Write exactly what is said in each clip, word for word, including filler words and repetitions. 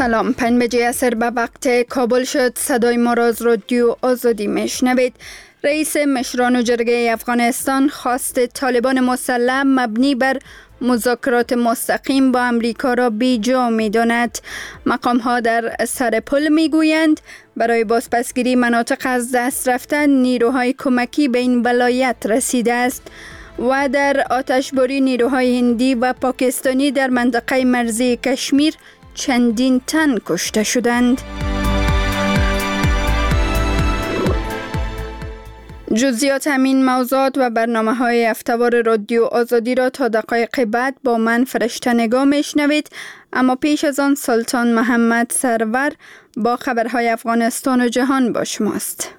سلام، پنج بجه عصر به وقت کابل شد. صدای ما را از رادیو آزادی میشنوید. رئیس مشران و جرگه افغانستان خواست طالبان مسلح مبنی بر مذاکرات مستقیم با امریکا را بیجا می داند. مقام ها در سر پل می گویند برای بازپسگیری مناطق از دست رفتن نیروهای کمکی به این ولایت رسیده است و در آتشباری نیروهای هندی و پاکستانی در منطقه مرزی کشمیر چندین تن کشته شدند. جزئیات همین موضوعات و برنامه های هفته‌وار رادیو آزادی را تا دقایق بعد با من فرشته نگاه میشنوید، اما پیش از آن سلطان محمد سرور با خبرهای افغانستان و جهان با شماست.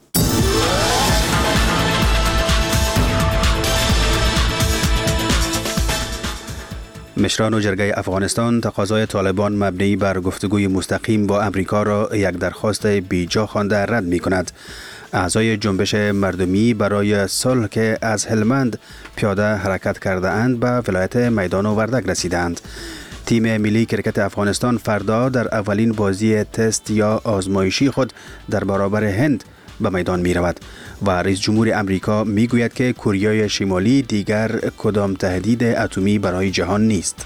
مشران و جرگه افغانستان تقاضای طالبان مبنی بر گفتگوی مستقیم با امریکا را یک درخواست بیجا خوانده رد می کند. اعضای جنبش مردمی برای صلح که از هلمند پیاده حرکت کرده اند به ولایت میدان و وردک رسیدند. تیم ملی کرکت افغانستان فردا در اولین بازی تست یا آزمایشی خود در برابر هند به میدان می رود و رئیس جمهور امریکا می گوید که کره شمالی دیگر کدام تهدید اتمی برای جهان نیست.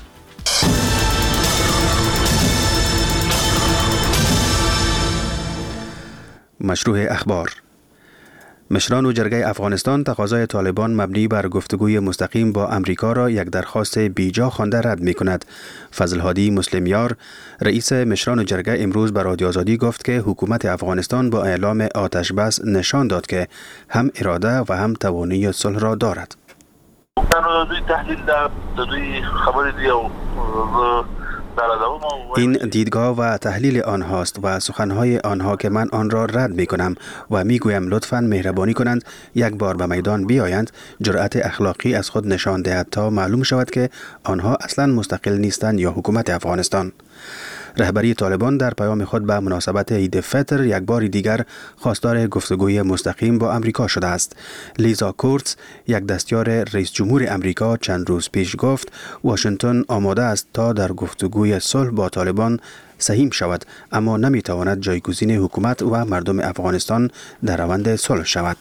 مشروع اخبار. مشران و جرگه افغانستان تقاضای طالبان مبنی بر گفتگوی مستقیم با امریکا را یک درخواست بیجا خوانده رد می کند. فضل هادی مسلمیار رئیس مشران و جرگه امروز به رادیو آزادی گفت که حکومت افغانستان با اعلام آتش بس نشان داد که هم اراده و هم توانایی صلح را دارد. این دیدگاه و تحلیل آنهاست و سخنهای آنها که من آن را رد می کنم و می گویم لطفاً مهربانی کنند یک بار به میدان بیایند، جرأت اخلاقی از خود نشان دهد تا معلوم شود که آنها اصلاً مستقل نیستند یا حکومت افغانستان. رهبری طالبان در پیام خود به مناسبت عید فطر یک بار دیگر خواستار گفتگوی مستقیم با امریکا شده است. لیزا کورتز، یک دستیار رئیس جمهور امریکا، چند روز پیش گفت واشنگتن آماده است تا در گفتگوی صلح با طالبان سهیم شود، اما نمیتواند جایگزین حکومت و مردم افغانستان در روند صلح شود.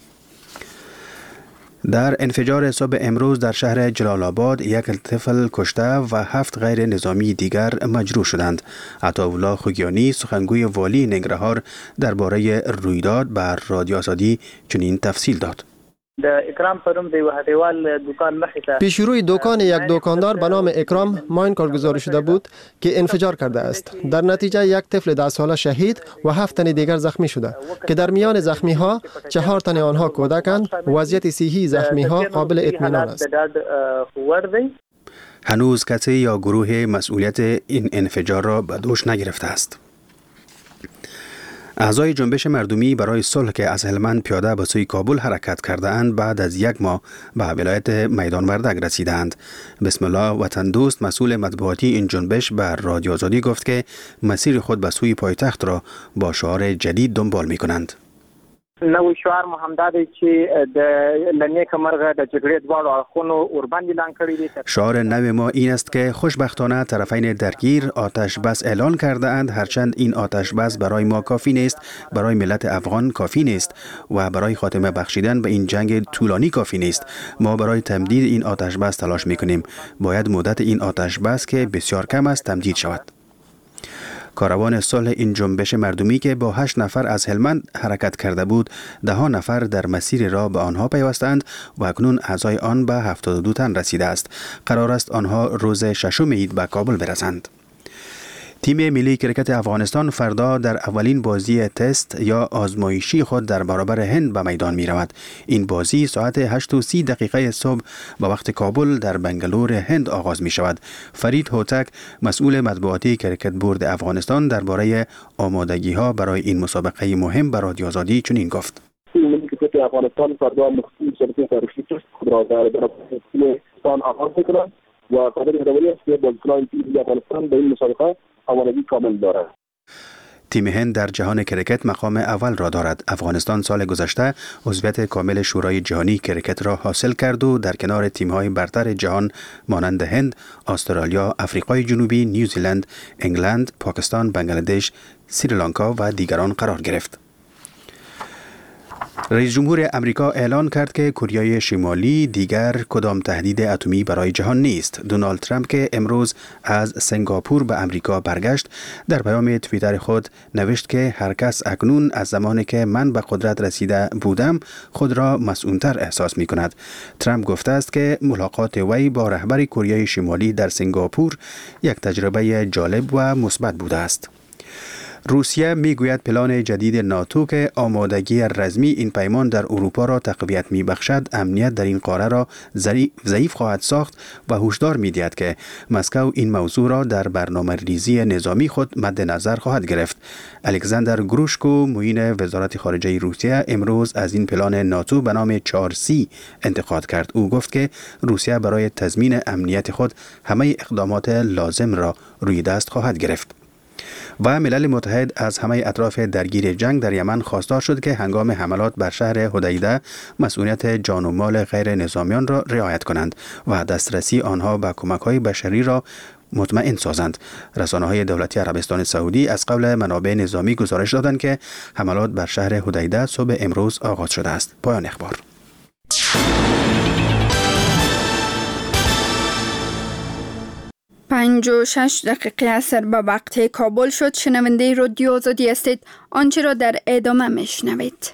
در انفجار صبح امروز در شهر جلال آباد یک طفل کشته و هفت غیر نظامی دیگر مجروح شدند. عطاالله خوگیانی سخنگوی والی ننگرهار درباره رویداد بر رادیو آزادی چنین تفصیل داد. پیش روی دکان یک دکاندار به نام اکرام ماین کارگزاری شده بود که انفجار کرده است. در نتیجه یک طفل ده ساله شهید و هفت تن دیگر زخمی شده که در میان زخمی ها چهار تن آنها کودکند. وضعیت صحی زخمی ها قابل اطمینان است. هنوز کسی یا گروه مسئولیت این انفجار را به دوش نگرفته است. اعضای جنبش مردمی برای صلح که از هلمند پیاده به سوی کابل حرکت کرده اند بعد از یک ماه به ولایت میدان وردک رسیدند. بسم الله وطن دوست مسئول مطبوعاتی این جنبش بر رادیو آزادی گفت که مسیر خود به سوی پایتخت را با شعار جدید دنبال می کنند. نوې شعار مو همدا دی چې د لنیک مرغه د جګړې دواړو اړخونو اوربند اعلان کړی دی. شعار نو ما این است که خوشبختانه طرفین درگیر آتش بس اعلان کرده اند، هرچند این آتش بس برای ما کافی نیست، برای ملت افغان کافی نیست و برای خاتمه بخشیدن به این جنگ طولانی کافی نیست. ما برای تمدید این آتش بس تلاش میکنیم. باید مدت این آتش بس که بسیار کم است تمدید شود. کاروان صلح این جنبش مردمی که با هشت نفر از هلمند حرکت کرده بود، ده ها نفر در مسیر را به آنها پیوستند و اکنون اعضای آن به هفتاد و دو تن رسیده است. قرار است آنها روز ششم عید به کابل برسند. تیم ملی کرکت افغانستان فردا در اولین بازی تست یا آزمایشی خود در برابر هند به میدان می رود. این بازی ساعت هشت و سی دقیقه صبح به وقت کابل در بنگلور هند آغاز می شود. فرید هوتک مسئول مطبوعاتی کرکت بورد افغانستان درباره آمادگی ها برای این مسابقه مهم به رادیو آزادی چنین گفت. تیم ملی کرکت افغانستان فردا مخصوص مسابقه تاریخی تست خود را در افغانستان آغاز می کند و قادر هدوری است که بازیکنان تیم ملی افغانستان به این مسابقه آمادگی کامل دارد. تیم هند در جهان کرکت مقام اول را دارد. افغانستان سال گذشته عضویت کامل شورای جهانی کرکت را حاصل کرد و در کنار تیم‌های برتر جهان مانند هند، استرالیا، آفریقای جنوبی، نیوزیلند، انگلند، پاکستان، بنگلادش، سریلانکا و دیگران قرار گرفت. رئیس جمهور امریکا اعلان کرد که کره شمالی دیگر کدام تهدید اتمی برای جهان نیست. دونالد ترامپ که امروز از سنگاپور به امریکا برگشت، در پیام توییتر خود نوشت که هر کس اکنون از زمانی که من به قدرت رسیده بودم خود را مسئول‌تر احساس می کند. ترامپ گفته است که ملاقات وی با رهبر کره شمالی در سنگاپور یک تجربه جالب و مثبت بوده است. روسیه میگوید پلان جدید ناتو که آمادگی رزمی این پیمان در اروپا را تقویت میبخشد، امنیت در این قاره را ضعیف خواهد ساخت و هشدار میدهد که مسکو این موضوع را در برنامه ریزی نظامی خود مد نظر خواهد گرفت. الکساندر گروشکو معین وزارت خارجه روسیه امروز از این پلان ناتو به نام چهار سی انتقاد کرد. او گفت که روسیه برای تضمین امنیت خود همه اقدامات لازم را روی دست خواهد گرفت. و ملل متحد از همه اطراف درگیر جنگ در یمن خواستار شد که هنگام حملات بر شهر حدیده مسئولیت جان و مال غیر نظامیان را رعایت کنند و دسترسی آنها به کمک‌های بشری را مطمئن سازند. رسانه‌های دولتی عربستان سعودی از قول منابع نظامی گزارش دادند که حملات بر شهر حدیده صبح امروز آغاز شده است. پایان اخبار. پنج و شش دقیقه اثر به وقت کابل شد. شنونده رادیو آزادی هستید. آنچه را در ادامه میشنوید.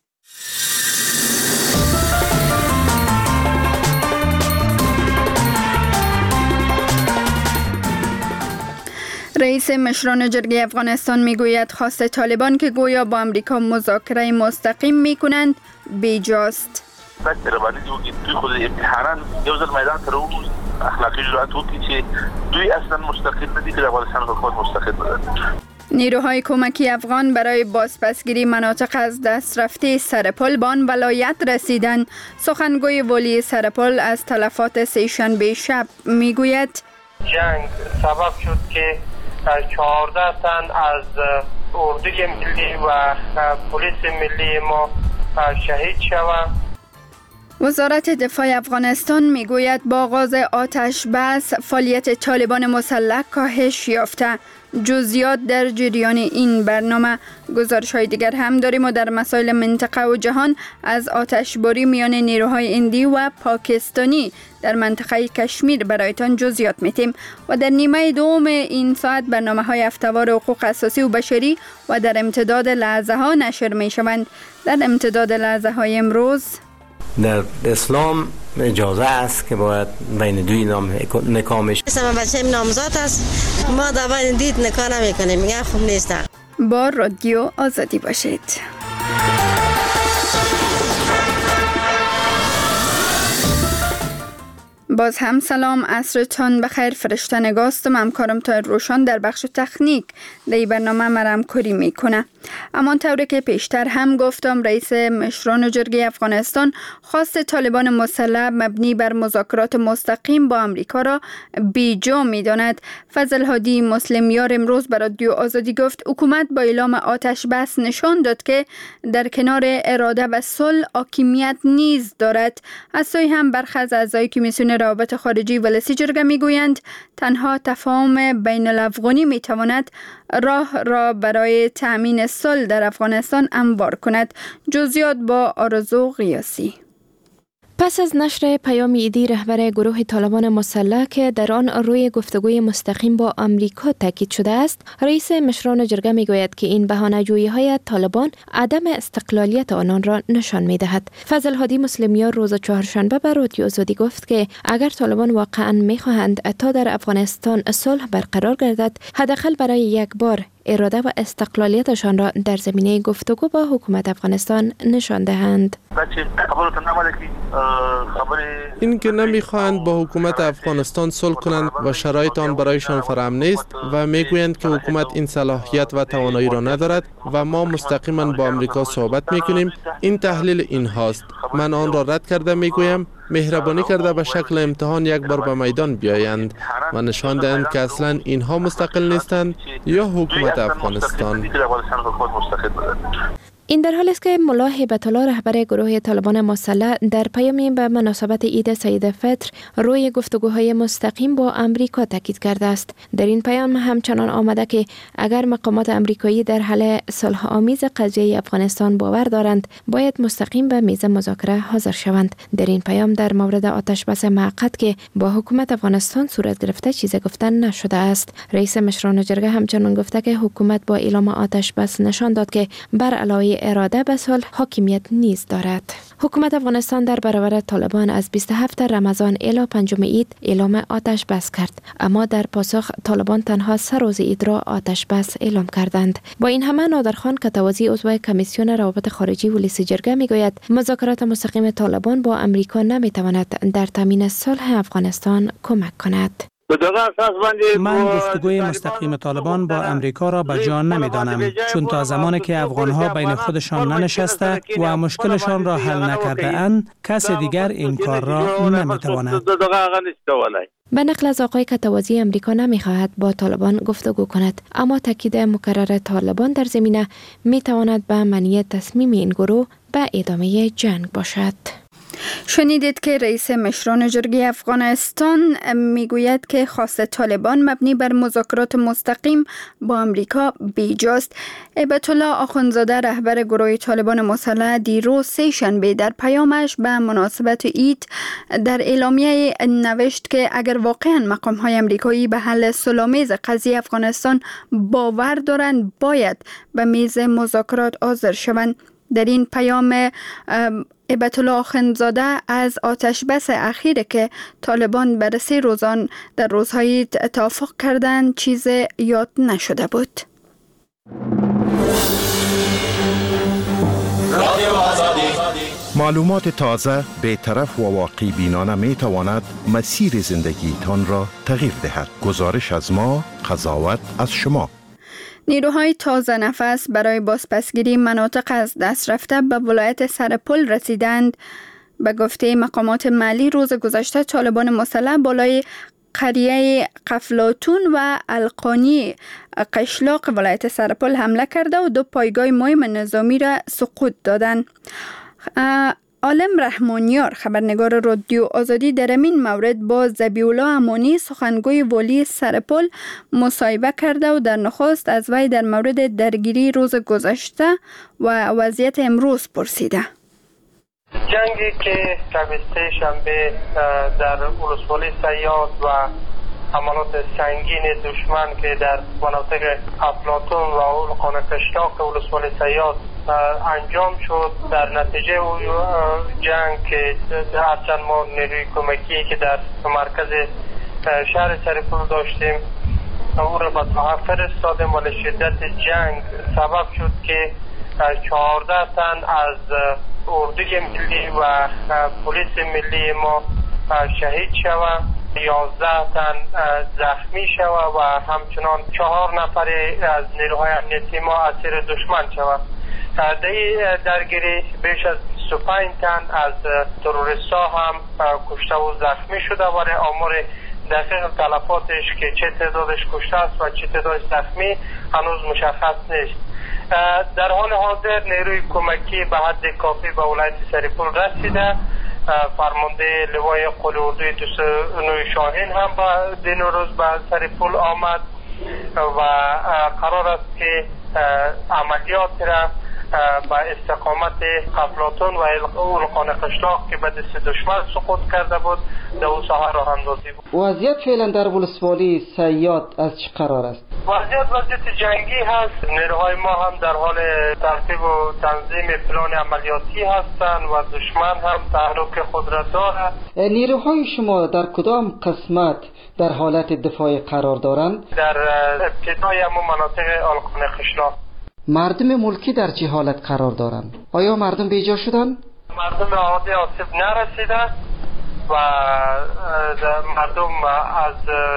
رئیس مشران جرگه افغانستان میگوید خواست طالبان که گویا با امریکا مذاکره مستقیم میکنند بیجاست. توی خود امتحانا یو ځل میدان ته راووځي اخلاقی جرأت وکړي چې دوی اصلا مستقل نه دي که د افغانستان حکومت مستقل نه. نیروهای کمکی افغان برای بازپسگیری مناطق از دست رفته سرپل به آن ولایت رسیدند. سخنگوی والی سرپل از تلفات سه‌شنبه شب میگوید جنگ سبب شد که چهارده تن از اردوی ملی و پلیس ملی ما شهید شوند. وزارت دفاع افغانستان میگوید با آغاز آتش بس فعالیت طالبان مسلح کاهش یافته. جزئیات در جریان این برنامه. گزارش های دیگر هم داریم و در مسائل منطقه و جهان از آتشباری میان نیروهای هندی و پاکستانی در منطقه کشمیر برایتان جزئیات میتیم و در نیمه دوم این ساعت برنامه های هفته‌وار حقوق اساسی و بشری و در امتداد لحظه ها نشر می شوند. در امتداد لحظه های امروز در اسلام اجازه است که باید بین دوی نام نکاح میشه. اسم بچه‌م نامزاد است. ما دعوای دید نکاح نمیکنیم. میگن خوب نیست. با رادیو آزادی باشید. باز هم سلام، عصرتان بخیر. فرشته نگاستم، همکارم تا روشان در بخش تکنیک در برنامه مرم کری میکنه. اما طوری که پیشتر هم گفتم، رئیس مشران جرگه افغانستان خواست طالبان مسلح مبنی بر مذاکرات مستقیم با امریکا را بیجا میداند. فضل هادی مسلمیار امروز بر رادیو آزادی گفت حکومت با اعلام آتش بس نشان داد که در کنار اراده و صلح حاکمیت نیز دارد. از سوی هم برخی از اعضای کمیسیون روابط خارجی ولسی جرگه میگویند تنها تفاهم بین الافغانی میتواند راه را برای تأمین صلح در افغانستان هموار کند. جزئیات با آرزو قیاسی. پس از نشر پیام ایدی رهبر گروه طالبان مسلح که در آن روی گفتگوی مستقیم با امریکا تاکید شده است، رئیس مشران جرگه میگوید که این بهانه‌جویی‌های طالبان عدم استقلالیت آنان را نشان می‌دهد. فضل هادی مسلمیار روز چهارشنبه به رادیو آزادی گفت که اگر طالبان واقعاً می‌خواهند تا در افغانستان صلح برقرار گردد، حداقل برای یک بار اراده و استقلالیتشان را در زمینه گفتگو با حکومت افغانستان نشان دهند. این که نمیخواهند با حکومت افغانستان صلح کنند و شرایط آن برایشان فراهم نیست و میگویند که حکومت این صلاحیت و توانایی را ندارد و ما مستقیما با امریکا صحبت میکنیم. این تحلیل این هاست. من آن را رد کرده میگویم مهربانی کرده به شکل امتحان یک بار به میدان بیایند و نشان دهند که اصلا اینها مستقل نیستند یا حکومت افغانستان. این در حالی است که ملا هیبت الله رهبر گروه طالبان مسلح در پیامی به مناسبت عید سید فطر روی گفتگوهای مستقیم با امریکا تاکید کرده است. در این پیام همچنان آمده که اگر مقامات امریکایی در حل صلح آمیز قضیه افغانستان باور دارند باید مستقیم به میز مذاکره حاضر شوند. در این پیام در مورد آتش بس موقت که با حکومت افغانستان صورت گرفته چیزی گفتن نشده است. رئیس مشران جرگه همچنان گفته که حکومت با اعلام آتش بس نشان داد که بر علاوه اراده به صلح حاکمیت نیز دارد. حکومت افغانستان در برابر طالبان از بیست و هفتم رمضان الی پنجم عید اعلام آتش بس کرد، اما در پاسخ طالبان تنها سه روز عید را آتش بس اعلام کردند. با این همه نادرخان کتوازی عضو کمیسیون روابط خارجی ولایت جرگه میگوید مذاکرات مستقیم طالبان با امریکا نمیتواند در تامین صلح افغانستان کمک کند. من گفتگوی مستقیم طالبان با امریکا را به جان نمیدانم، چون تا زمانی که افغانها بین خودشان ننشسته و مشکلشان را حل نکرده اند کس دیگر این کار را نمیتواند. به نقل از آقای کتوازی امریکا نمیخواهد با طالبان گفتگو کند، اما تاکید مکرر طالبان در زمینه میتواند به معنی تصمیم این گروه به ادامه جنگ باشد. شنیدید که رئیس مشران جرگه افغانستان میگوید که خواست طالبان مبنی بر مذاکرات مستقیم با امریکا بیجاست. هیبت الله آخوندزاده رهبر گروه طالبان مسلح دیروز سه شنبه در پیامش به مناسبت عید در اعلامیه نوشت که اگر واقعا مقام‌های امریکایی به حل صلح‌آمیز قضیه افغانستان باور دارند باید به میز مذاکرات حاضر شوند. در این پیام هیبت الله آخوندزاده از آتش بس اخیری که طالبان بر سه روزان در روزهای توافق کردند چیز یاد نشده بود. معلومات تازه، بی‌طرف و واقعی بینانه می تواند مسیر زندگی تان را تغییر دهد. گزارش از ما، قضاوت از شما. نیروهای تازه نفس برای بازپسگیری مناطق از دست رفته به ولایت سرپل رسیدند. به گفته مقامات محلی روز گذشته طالبان مسلح بالای قریه قفلاتون و القانی قشلاق ولایت سرپل حمله کرده و دو پایگاه مهم نظامی را سقوط دادند. عالم رحمانیار خبرنگار رادیو آزادی در این مورد با ذبیح الله امانی سخنگوی والی سرپل مصاحبه کرده و در نخست از وی در مورد درگیری روز گذشته و وضعیت امروز پرسیده. جنگی که شب شنبه در ولسوالی سیاد و حملات سنگین دشمن که در مناطق افلاطون و القان قشلاق ولسوالی سیاد انجام شد، در نتیجه او جنگ که هرچند ما نیروی کمکی که در مرکز شهر سرپل داشتیم او را به ساحه فرستادیم، ولی شدت جنگ سبب شد که چهارده تن از اردوی ملی و پلیس ملی ما شهید شود، یازده تن زخمی شود و همچنان چهار نفر از نیروهای امنیتی ما اسیر دشمن شود. در درگیری بیش از بیست و پنج تن از تروریست ها هم کشته و زخمی شده، ولی آمار دقیق تلفاتش که چه تعدادش کشته است و چه تعدادش زخمی هنوز مشخص نیست. در حال حاضر نیروی کمکی به حد کافی به ولایت سرپل رسیده. فرمانده لوای قول اردوی دوست نوی شاهین هم با دین روز به سرپل آمد و قرار است که عملیات را با استقامت قفلاتون و القان قشلاق که به دست دشمن سقوط کرده بود در اون ساحه راه اندازی بود. وضعیت فعلا در ولسوالی سیاد از چه قرار است؟ وضعیت وضعیت جنگی هست. نیروهای ما هم در حال ترتیب و تنظیم پلان عملیاتی هستند و دشمن هم تحرک خود را دارد. نیروهای شما در کدام قسمت در حالت دفاعی قرار دارند؟ در ابتدای همون مناطق القان قشلاق. مردم ملکی در چه حالت قرار دارند؟ آیا مردم بیجا شدند؟ مردم عادی آسیب نرسیده و مردم از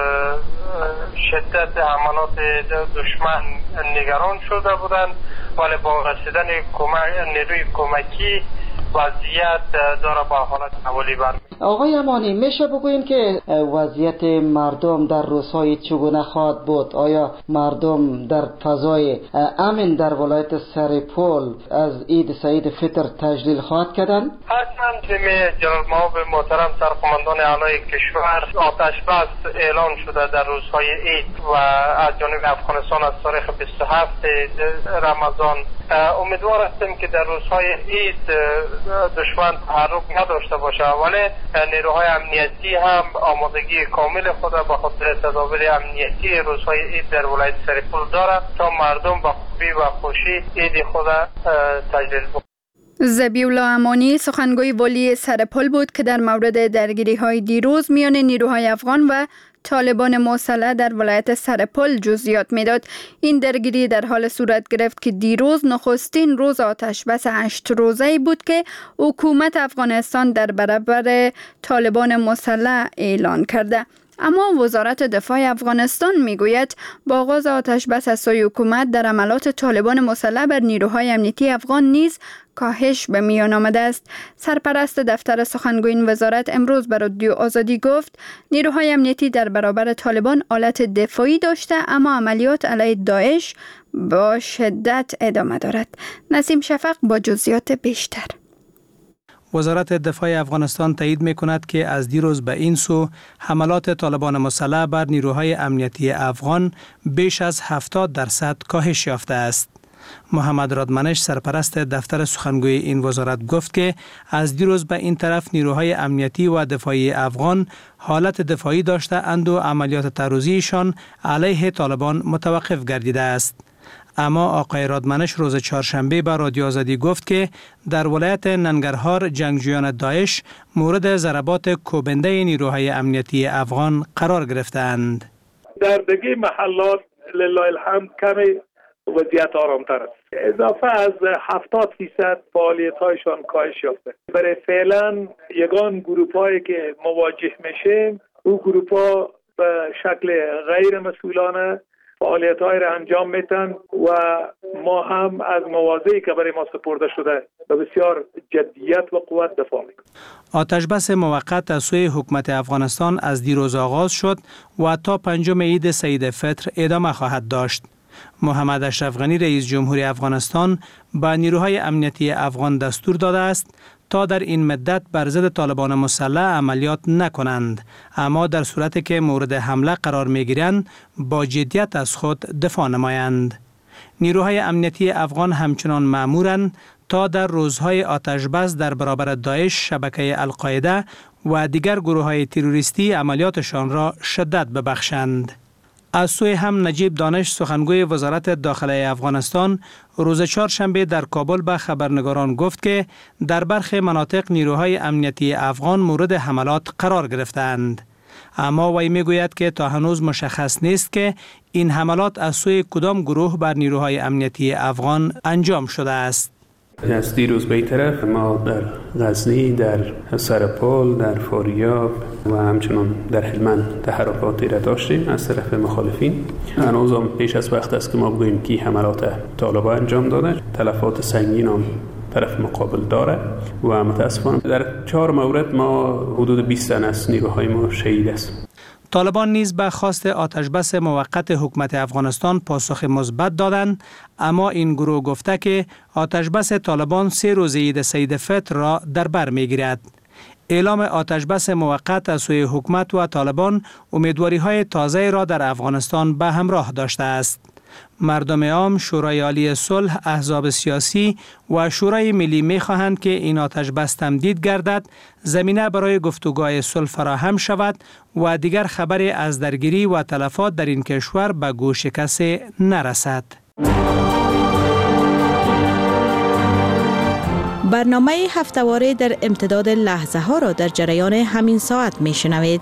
شدت حملات دشمن نگران شده بودند، ولی با رسیدن نیروی کمکی وضعیت داره با حالت اولی برمی‌گرده. آقای امانی میشه بگوییم که وضعیت مردم در روزهای چگونه خواهد بود؟ آیا مردم در فضای امن در ولایت سرپل از عید سعید فطر تجلیل خواهد کردن؟ هرچند جمعی جناب معاون محترم سرقماندان اعلای کشور آتش بس اعلان شده در روزهای عید و از جانب افغانستان از تاریخ بیست و هفت رمضان، امیدوار هستیم که در روزهای عید دشمن تحرک نداشته باشه، ولی نیروهای امنیتی هم آمادگی کامل خود به خاطر تدابیر امنیتی روزهای عید در ولایت سرپل داره تا مردم با خوبی و خوشی عید خود تجلیل بکنند. ذبیح‌الله امانی سخنگوی والی سرپل بود که در مورد درگیری های دیروز میان نیروهای افغان و طالبان مسلح در ولایت سرپل جزئیات میداد. این درگیری در حال صورت گرفت که دیروز نخستین روز آتش بس هشت روزه‌ای بود که حکومت افغانستان در برابر طالبان مسلح اعلان کرده. اما وزارت دفاع افغانستان میگوید با آغاز آتش بس از سوی حکومت در عملات طالبان مسلح بر نیروهای امنیتی افغان نیز کاهش به میان آمده است. سرپرست دفتر سخنگوی این وزارت امروز به رادیو آزادی گفت نیروهای امنیتی در برابر طالبان آلت دفاعی داشته، اما عملیات علیه داعش با شدت ادامه دارد. نسیم شفق با جزئیات بیشتر. وزارت دفاع افغانستان تایید می‌کند که از دیروز به این سو حملات طالبان مسلح بر نیروهای امنیتی افغان بیش از هفتاد درصد کاهش یافته است. محمد رادمنش سرپرست دفتر سخنگوی این وزارت گفت که از دیروز به این طرف نیروهای امنیتی و دفاعی افغان حالت دفاعی داشته اند و عملیات تعرضیشان علیه طالبان متوقف گردیده است. اما آقای رادمنش روز چهارشنبه به رادیو آزادی گفت که در ولایت ننگرهار جنگجویان داعش مورد ضربات کوبنده نیروهای امنیتی افغان قرار گرفتند. در دیگه محلات لله الحمد کمی وضعیت آرامتر است. اضافه از هفتاد فیصد فعالیت هایشان کاهش یافته. برای فعلا یگان گروپ هایی که مواجه میشیم او گروپ ها به شکل غیر مسئولانه فعالیت های را انجام میتن و ما هم از مواضعی که برای ما سپرده شده به بسیار جدیت و قوت دفاع میکنیم. آتش بس موقت از سوی حکومت افغانستان از دیروز آغاز شد و تا پنجم عید سعید فطر ادامه خواهد داشت. محمد اشرف غنی رئیس جمهوری افغانستان به نیروهای امنیتی افغان دستور داده است تا در این مدت بر ضد طالبان مسلح عملیات نکنند، اما در صورتی که مورد حمله قرار می‌گیرند با جدیت از خود دفاع نمایند. نیروهای امنیتی افغان همچنان مأمورند تا در روزهای آتش بس در برابر داعش، شبکه القاعده و دیگر گروه‌های تروریستی عملیاتشان را شدت ببخشند. از سوی هم نجیب دانش سخنگوی وزارت داخله افغانستان روز چهارشنبه در کابل به خبرنگاران گفت که در برخی مناطق نیروهای امنیتی افغان مورد حملات قرار گرفتند. اما وی میگوید که تا هنوز مشخص نیست که این حملات از سوی کدام گروه بر نیروهای امنیتی افغان انجام شده است. از دیروز به طرف ما در غزنی، در سرپل، در فاریاب و همچنان در هلمند تحرکاتی را داشتیم از طرف مخالفین. هنوز هم پیش از وقت است که ما بگوییم که حملات طالبان انجام داده. تلفات سنگین هم طرف مقابل داره و متاسفانه در چهار مورد ما حدود بیست تن از نیروهای ما شهید است. طالبان نیز به خواست آتش بس موقت حکومت افغانستان پاسخ مثبت دادند، اما این گروه گفته که آتش بس طالبان سه روز عید سعید فطر را در بر میگیرد. اعلام آتش بس موقت از سوی حکومت و طالبان امیدواری های تازه را در افغانستان به همراه داشته است. مردم عام، شورای عالی صلح، احزاب سیاسی و شورای ملی می خواهند که این آتش بس تمدید گردد، زمینه برای گفتگوهای صلح فراهم شود و دیگر خبری از درگیری و تلفات در این کشور به گوش کسی نرسد. برنامه هفته‌واره در امتداد لحظه ها را در جریان همین ساعت می شنوید.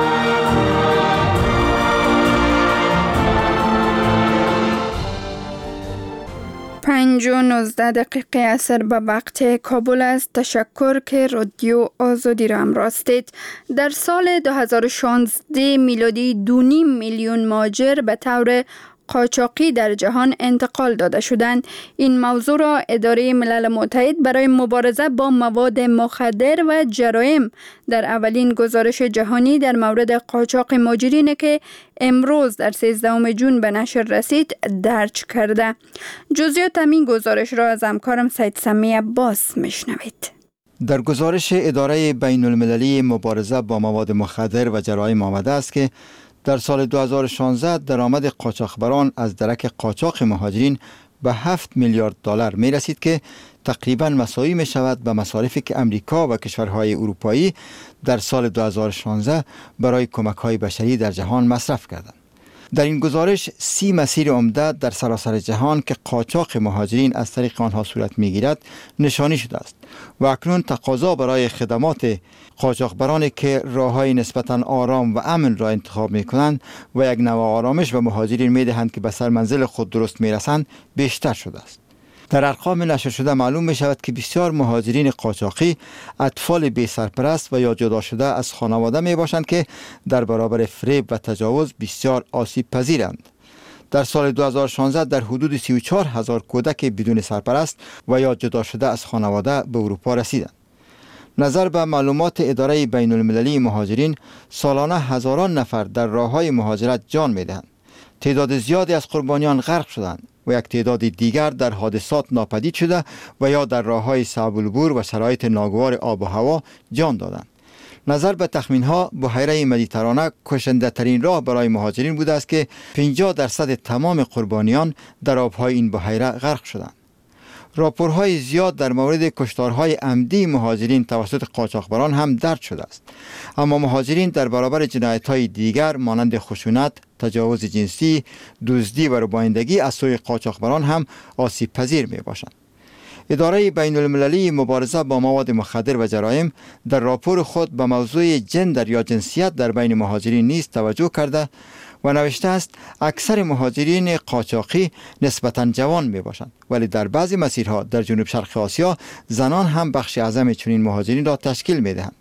پنج و نوزده دقیقه اثر به وقت کابل است. تشکر که رادیو آزادی را هم راستید. در سال دو هزار و شانزده میلادی دو نیم میلیون مهاجر به طور قاچاقی در جهان انتقال داده شدند. این موضوع را اداره ملل متحد برای مبارزه با مواد مخدر و جرایم در اولین گزارش جهانی در مورد قاچاق مهاجرین که امروز در سیزدهم ژوئن به نشر رسید درج کرده. جزئیات همین گزارش را از همکارم سید سمی عباس میشنوید. در گزارش اداره بین المللی مبارزه با مواد مخدر و جرایم آمده است که در سال دو هزار و شانزده درآمد قاچاقبران از درک قاچاق مهاجرین به هفت میلیارد دلار می رسید که تقریبا مساوی می شود به مصارفی که امریکا و کشورهای اروپایی در سال دو هزار و شانزده برای کمک های بشری در جهان مصرف کردند. در این گزارش سی مسیر عمده در سراسر جهان که قاچاق مهاجرین از طریق آنها صورت میگیرد نشانی شده است و اکنون تقاضا برای خدمات قاچاقبرانی که راههای نسبتاً آرام و امن را انتخاب می کنند و یک نوع آرامش و مهاجرین می دهند که به سر منزل خود درست می رسند بیشتر شده است. در ارقام نشر شده معلوم می شود که بسیار مهاجرین قاچاقی اطفال بی سرپرست و یا جدا شده از خانواده می باشند که در برابر فریب و تجاوز بسیار آسیب پذیرند. در سال دو هزار و شانزده در حدود سی و چهار هزار کودک بدون سرپرست و یا جدا شده از خانواده به اروپا رسیدند. نظر به معلومات اداره بین المللی مهاجرین سالانه هزاران نفر در راههای مهاجرت جان می دهند. تعداد زیادی از قربانیان غرق شدند و یک تعداد دیگر در حادثات ناپدید شده و یا در راههای صعب العبور و شرایط ناگوار آب و هوا جان دادند. نظر به تخمین ها بحیره مدیترانه کشنده ترین راه برای مهاجرین بوده است که پنجاه درصد تمام قربانیان در آبهای این بحیره غرق شدند. راپورهای زیاد در مورد کشتارهای عمدی مهاجرین توسط قاچاقبران هم درج شده است. اما مهاجرین در برابر جنایت‌های دیگر مانند خشونت، تجاوز جنسی، دزدی و ربایندگی از سوی قاچاقبران هم آسیب پذیر می باشند. اداره بین المللی مبارزه با مواد مخدر و جرایم در راپور خود به موضوع جندر یا جنسیت در بین مهاجرین نیز توجه کرده و نوشته است اکثر مهاجرین قاچاقی نسبتاً جوان می باشند، ولی در بعضی مسیرها در جنوب شرق آسیا زنان هم بخش اعظم چنین مهاجرین را تشکیل می دهند.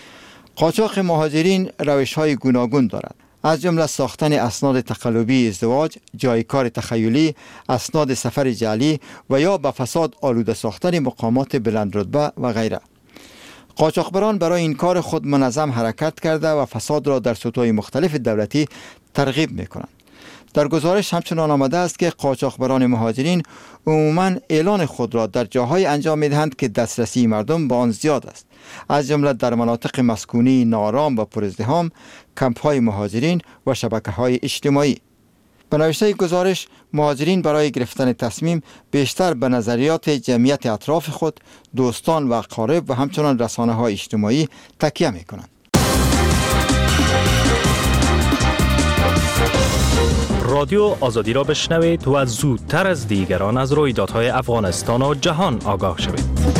قاچاق مهاجرین روش‌های گوناگون دارد، از جمله ساختن اسناد تقلبی ازدواج، جای کار تخیلی، اسناد سفر جعلی و یا به فساد آلوده ساختن مقامات بلند رتبه و غیره. قاچاقبران برای این کار خود منظم حرکت کرده و فساد را در سطوح مختلف دولتی ترغیب می کنند. در گزارش همچنان آمده است که قاچاقبران مهاجرین عموماً اعلان خود را در جاهای انجام می دهند که دسترسی مردم به آن زیاد است، از جمله در مناطق مسکونی ناآرام و پرازدحام، کمپ‌های مهاجرین و شبکه‌های اجتماعی. به نوشته گزارش مهاجرین برای گرفتن تصمیم بیشتر به نظریات جمعیت اطراف خود، دوستان و اقارب و همچنان رسانه‌های اجتماعی تکیه می کنند. رادیو آزادی را بشنوید و زودتر از دیگران از رویدادهای افغانستان و جهان آگاه شوید.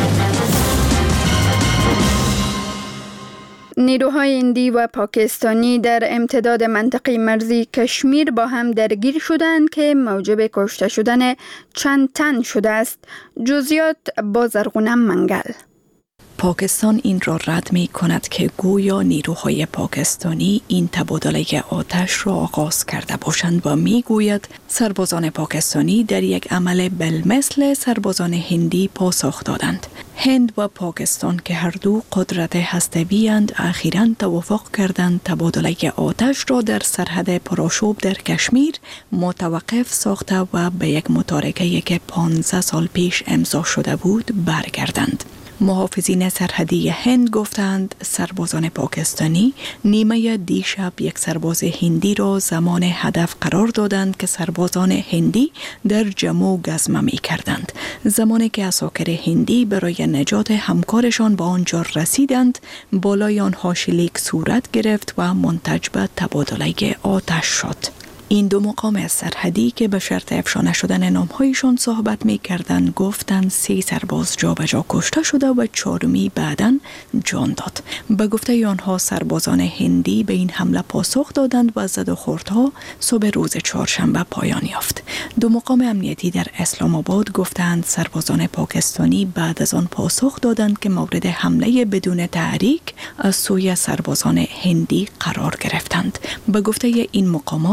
نیروهای هندی و پاکستانی در امتداد منطقه مرزی کشمیر با هم درگیر شدند که موجب کشته شدن چند تن شده است. جزئیات با زرغونم منگل. پاکستان این را رد می کند که گویا نیروهای پاکستانی این تبادله آتش را آغاز کرده باشند و می گوید سربازان پاکستانی در یک عمل بالمثل سربازان هندی پاسخ دادند. هند و پاکستان که هر دو قدرت هسته‌ای اند اخیراً توافق کردند تبادله آتش را در سرحد پرآشوب در کشمیر متوقف ساخته و به یک متارکه‌ای که پانزده سال پیش امضا شده بود برگردند. محافظین سرحدی هند گفتند سربازان پاکستانی نیمه دیشب یک سرباز هندی را زمان هدف قرار دادند که سربازان هندی در جمو گزمه می کردند. زمانی که عساکر هندی برای نجات همکارشان به آنجا رسیدند، بالای آنها شلیک صورت گرفت و منتج به تبادله آتش شد. این دو مقام سرحدی که به شرط افشا نشدن نامهایشان صحبت می کردند گفتند سه سرباز جا به جا کشته شده و چهارمی بعداً جان داد. به گفته آنها سربازان هندی به این حمله پاسخ دادند و زد و خوردها صبح روز چهارشنبه پایان یافت. دو مقام امنیتی در اسلام آباد گفتند سربازان پاکستانی بعد از آن پاسخ دادند که مورد حمله بدون تحریک از سوی سربازان هندی قرار گرفتند. به گفته این مقامات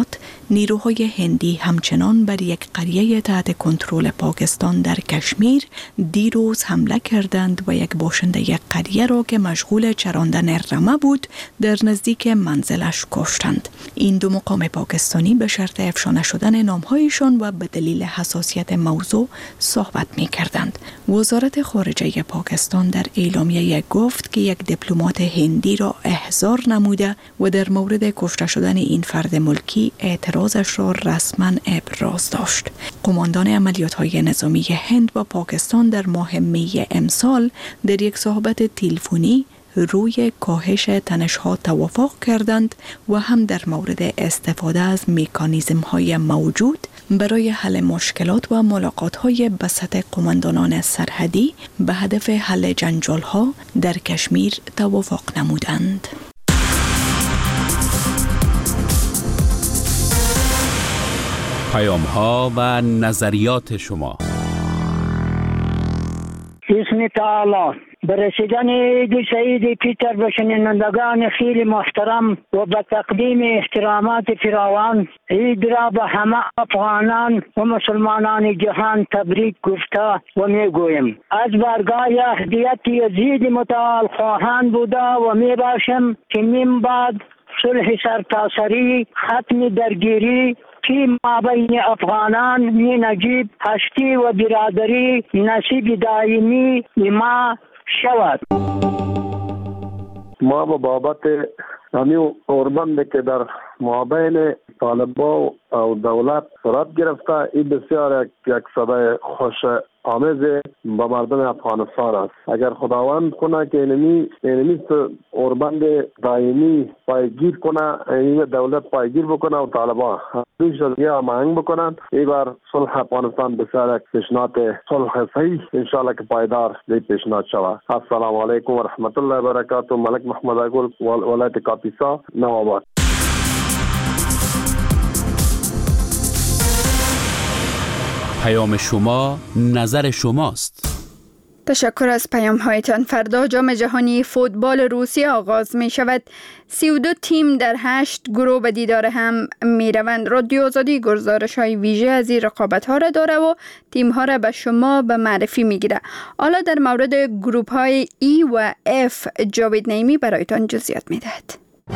نیروهای هندی همچنان بر یک قریه تحت کنترل پاکستان در کشمیر دیروز حمله کردند و یک باشنده قریه را که مشغول چراندن رمه بود در نزدیک منزلش کشتند. این دو مقام پاکستانی به شرط افشا نشدن نامهایشان و به دلیل حساسیت موضوع صحبت می کردند. وزارت خارجه پاکستان در اعلامیه گفت که یک دیپلمات هندی را احضار نموده و در مورد کشته شدن این فرد ملکی اعتراضش را رسما ابراز داشت. قماندان عملیات‌های نظامی هند و پاکستان در ماه می امسال در یک صحبت تلفنی روی کاهش تنش‌ها توافق کردند و هم در مورد استفاده از مکانیزم‌های موجود برای حل مشکلات و ملاقات‌های به سطح قماندانان سرحدی به هدف حل جنجال‌ها در کشمیر توافق نمودند. پیام‌ها و نظریات شما. اسم تعالی به رسیدن عید سعید پیتر به شنوندگان خیلی محترم و به تقدیم احترامات فراوان عید را به همه افغانان و مسلمانان جهان تبریک گفته و می گویم از بارگاه هدیت یزید متعال خواهان بوده و می باشم که من بعد صلح سرتاسری، ختم درگیری که مابین افغانان می نجیب هستی و برادری نصیب دائمی ما شود. ما با بابت همیو اوربند که در مابین طالبان و دولت صورت گرفته این بسیار یک صدای خوش آمیز با مردم افغانستان است. اگر خداوند کنه که اینمی اینمی اوربند دائمی پایگیر کنه، اینمی دولت پایگیر بکنه و طالبان دوی شدگی هماهنگ بکنن، این بار صلح افغانستان بسیار یک پیشنهاد صلح صحیح انشاءالله که پایدار دی پیشنهاد شود. السلام علیکم و رحمت الله و برکاته. ملک محمد اگل ولایت کاپیسا نوآباد. پیام شما نظر شماست. تشکر از پیام هایتان. فردا جام جهانی فوتبال روسیه آغاز می شود. سی و دو تیم در هشت گروه به دیدار هم می روند. رادیو آزادی گزارش های ویژه از این رقابت ها را داره و تیم ها را به شما به معرفی می گیره. حالا در مورد گروپ های ای و اف جاوید نعیمی برایتان جزئیات می دهد.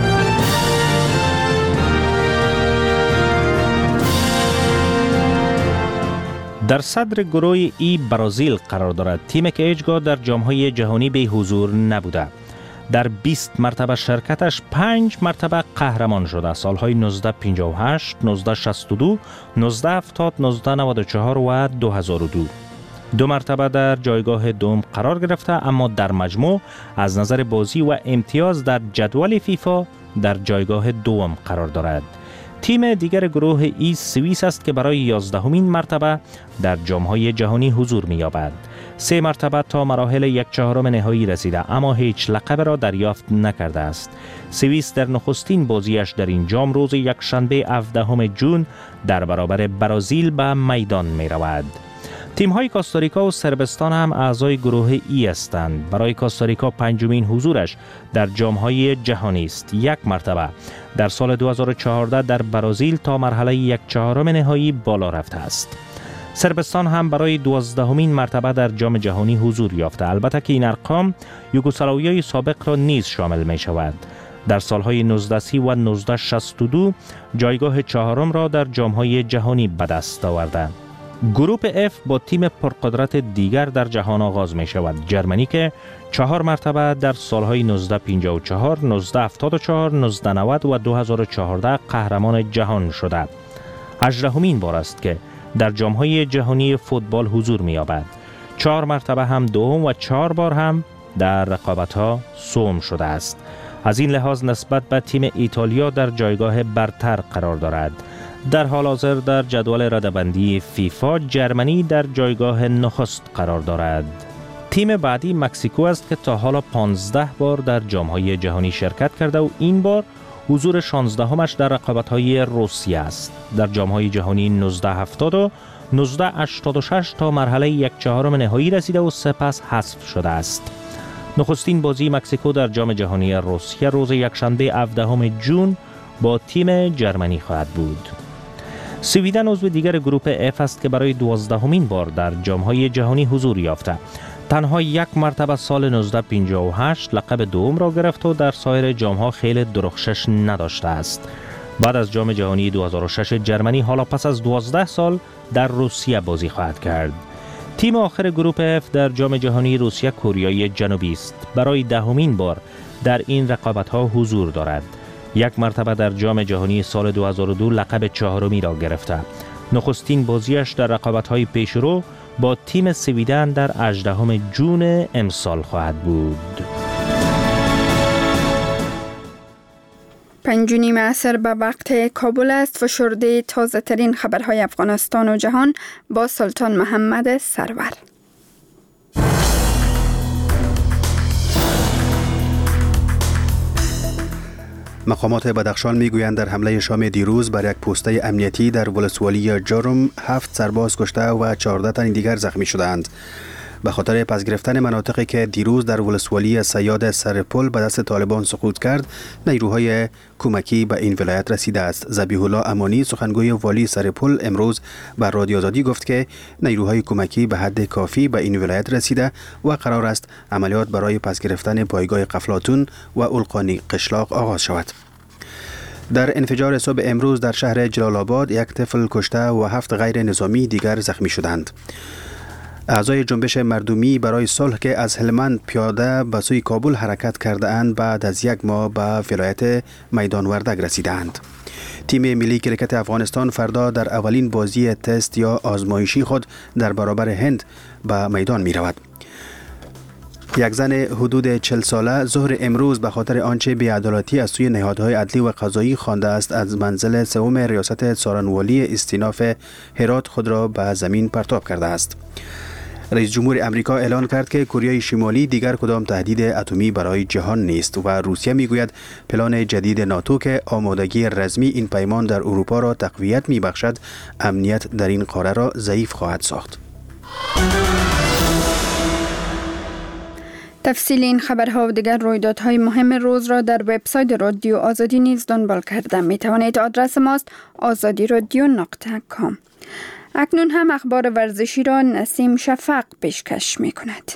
در صدر گروه ای برزیل قرار دارد، تیمی که هیچگاه در جام‌های جهانی به حضور نبوده. در بیست مرتبه شرکتش پنج مرتبه قهرمان شده. سالهای نوزده پنجاه و هشت، نوزده شصت و دو، نوزده هفتاد، نوزده نود و چهار و دو هزار و دو. دو مرتبه در جایگاه دوم قرار گرفته، اما در مجموع از نظر بازی و امتیاز در جدول فیفا در جایگاه دوم قرار دارد. تیم دیگر گروه ای سوئیس است که برای یازدهمین مرتبه در جام‌های جهانی حضور می‌یابد. سه مرتبه تا مراحل یک چهارم نهایی رسیده، اما هیچ لقب را دریافت نکرده است. سوئیس در نخستین بازیش در این جام روز یکشنبه هفدهم ژوئن در برابر برزیل به میدان می‌رود. تیم‌های کاستاریکا و صربستان هم اعضای گروه ای هستند. برای کاستاریکا پنجمین حضورش در جام‌های جهانی است. یک مرتبه در سال دو هزار و چهارده در برزیل تا مرحله یک چهارم نهایی بالا رفته است. صربستان هم برای دوازدهمین مرتبه در جام جهانی حضور یافته، البته که این ارقام یوگسلاویای سابق را نیز شامل می شود. در سالهای نوزده سی و نوزده شصت و دو جایگاه چهارم را در جام‌های جهانی به دست آورده. گروپ اف با تیم پرقدرت دیگر در جهان آغاز می شود. جرمنی که چهار مرتبه در سالهای نوزده پنجاه و چهار، نوزده هفتاد و چهار، نوزده نود و دو هزار و چهارده قهرمان جهان شده. هجدهمین بار است که در جام‌های جهانی فوتبال حضور می یابد. چهار مرتبه هم دوم و چهار بار هم در رقابت‌ها سوم شده است. از این لحاظ نسبت به تیم ایتالیا در جایگاه برتر قرار دارد. در حال حاضر در جدول رده‌بندی فیفا جرمنی در جایگاه نخست قرار دارد. تیم بعدی مکزیکو است که تا حالا پانزده بار در جام‌های جهانی شرکت کرده و این بار حضور شانزدهمش در رقابت‌های روسیه است. در جام‌های جهانی نوزده هفتاد و نوزده هشتاد و شش تا مرحله یک چهارم نهایی رسیده و سپس حذف شده است. نخستین بازی مکزیکو در جام جهانی روسیه روز یکشنبه هفدهم ژوئن با تیم جرمنی خواهد بود. سویدن عضو دیگر گروه اف است که برای دوازدهمین بار در جام‌های جهانی حضور یافته. تنها یک مرتبه سال نوزده پنجاه و هشت لقب دوم را گرفت و در سایر جام‌ها خیلی درخشش نداشته است. بعد از جام جهانی دو هزار و شش جرمنی حالا پس از دوازده سال در روسیه بازی خواهد کرد. تیم آخر گروه F در جام جهانی روسیه کره جنوبی است. برای دهمین بار در این رقابت‌ها حضور دارد. یک مرتبه در جام جهانی سال دو هزار و دو لقب چهارمی را گرفته. نخستین بازیش در رقابت‌های پیشرو با تیم سویدن در هجدهم جون امسال خواهد بود. پنج و نیم عصر به وقت کابل است. فشرده تازه ترین خبرهای افغانستان و جهان با سلطان محمد سرور. مقامات بدخشان میگویند در حمله شام دیروز بر یک پوسته امنیتی در ولسوالی جرم هفت سرباز کشته و چهارده تن دیگر زخمی شدند. به خاطر پس گرفتن مناطقی که دیروز در ولسوالی سیاد سرپل به دست طالبان سقوط کرد، نیروهای کمکی به این ولایت رسیده است. ذبیح الله امانی سخنگوی والی سرپل امروز بر رادیو آزادی گفت که نیروهای کمکی به حد کافی به این ولایت رسیده و قرار است عملیات برای پس گرفتن پایگاه قفلاتون و القانی قشلاق آغاز شود. در انفجار صبح امروز در شهر جلال آباد یک طفل کشته و هفت غیر نظامی دیگر زخمی شدند. اعضای جنبش مردمی برای صلح که از هلمند پیاده به سوی کابل حرکت کرده اند بعد از یک ماه به ولایت میدان وردک رسیدند. تیم ملی کرکت افغانستان فردا در اولین بازی تست یا آزمایشی خود در برابر هند به میدان می رود. یک زن حدود چهل ساله ظهر امروز به خاطر آنچه بی‌عدالتی از سوی نهادهای عدلی و قضایی خوانده است از منزل سوم ریاست سارنوالی استیناف هرات خود را به زمین پرتاب کرده است. رئیس جمهور امریکا اعلان کرد که کره شمالی دیگر کدام تهدید اتمی برای جهان نیست و روسیه میگوید پلان جدید ناتو که آمادگی رسمی این پیمان در اروپا را تقویت میبخشد امنیت در این قاره را ضعیف خواهد ساخت. تفصیل این خبرها و دیگر رویدادهای مهم روز را در وبسایت رادیو آزادی نیز دنبال کرده می توانید. آدرس ماست آزادی رادیو نقطه کام. اکنون هم اخبار ورزشی را نسیم شفق پیشکش می کند.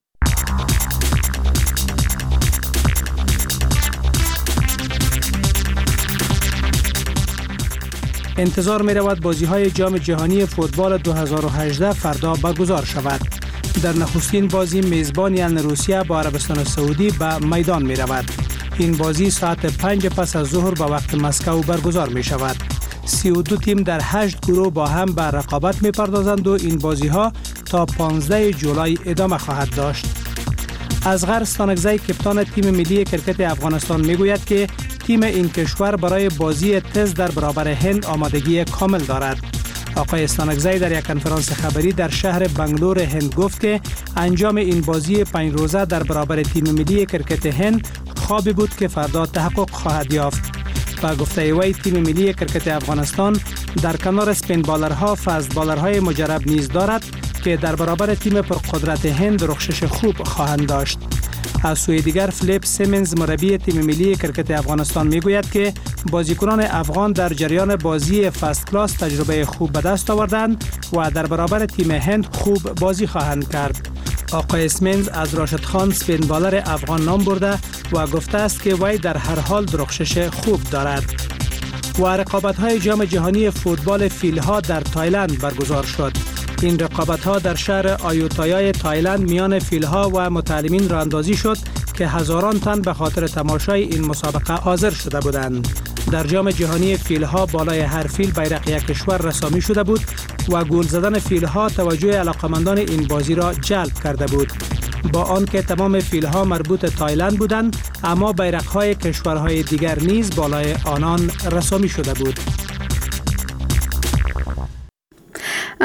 انتظار می رود بازی های جام جهانی فوتبال دو هزار و هجده فردا برگزار شود. در نخستین بازی میزبان یعنی روسیه با عربستان سعودی به میدان می رود. این بازی ساعت پنج پس از ظهر به وقت مسکو برگزار می شود. سی و دو تیم در هشت گروه با هم به رقابت می پردازند و این بازی ها تا پانزده جولای ادامه خواهد داشت. اصغر ستانکزی کپتان تیم ملی کرکت افغانستان می گوید که تیم این کشور برای بازی تست در برابر هند آمادگی کامل دارد. آقای استانکزی در یک کنفرانس خبری در شهر بنگلور هند گفت که انجام این بازی پنج روزه در برابر تیم ملی کرکت هند خوابی بود که فردا تحقق خواهد یافت. با گفته وی تیم ملی کرکت افغانستان در کنار سپین بالرها فست بالرهای مجرب نیز دارد که در برابر تیم پرقدرت هند رخشش خوب خواهند داشت. از سوی دیگر فلیپ سیمنز مربی تیم ملی کرکت افغانستان میگوید که بازیکنان افغان در جریان بازی فست کلاس تجربه خوب به دست آوردند و در برابر تیم هند خوب بازی خواهند کرد. آقای سیمنز از راشد خان سپین بالر افغان نام برده و گفته است که وی در هر حال درخشش خوب دارد. و رقابت‌های جام جهانی فوتبال فیل‌ها در تایلند برگزار شد. این رقابت‌ها در شهر آیوتایای تایلند میان فیل‌ها و متعلمین راه اندازی شد که هزاران تن به خاطر تماشای این مسابقه حاضر شده بودند. در جام جهانی فیل‌ها بالای هر فیل بیرق یک کشور رسامی شده بود و گل زدن فیل‌ها توجه علاقمندان این بازی را جلب کرده بود. با آنکه تمام فیل‌ها مربوط تایلند بودند، اما بیرق‌های کشورهای دیگر نیز بالای آنان رسامی شده بود.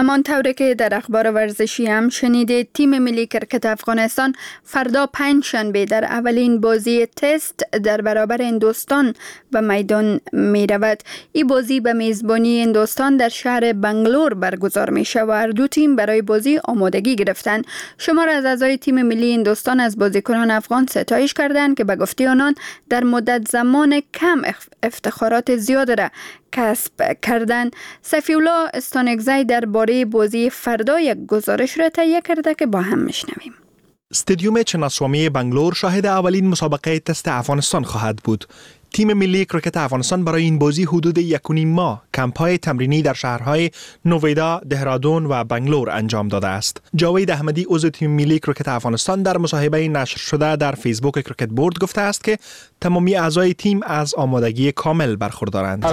همان طوری که در اخبار ورزشی هم شنیدید، تیم ملی کرکت افغانستان فردا پنج شنبه در اولین بازی تست در برابر هندوستان به میدان می رود. این بازی به میزبانی هندوستان در شهر بنگلور برگزار می شود و هر دو تیم برای بازی آمادگی گرفتند. شمار از اعضای تیم ملی هندوستان از بازیکنان افغان ستایش کردند که به گفته آنان در مدت زمان کم افتخارات زیاد را کسب کردند. صفی‌الله استانکزی در باره بازی فردا یک گزارش را تهیه کرده که با هم میشنویم. استادیوم چناسوامی بنگلور شاهد اولین مسابقه تست افغانستان خواهد بود. تیم ملی کرکت افغانستان برای این بازی حدود یک و نیم ماه کمپ‌های تمرینی در شهرهای نویدا، دهرادون و بنگلور انجام داده است. جاوید احمدی عضو تیم ملی کرکت افغانستان در مصاحبه نشر شده در فیسبوک کرکت بورد گفته است که تمامی اعضای تیم از آمادگی کامل برخوردارند.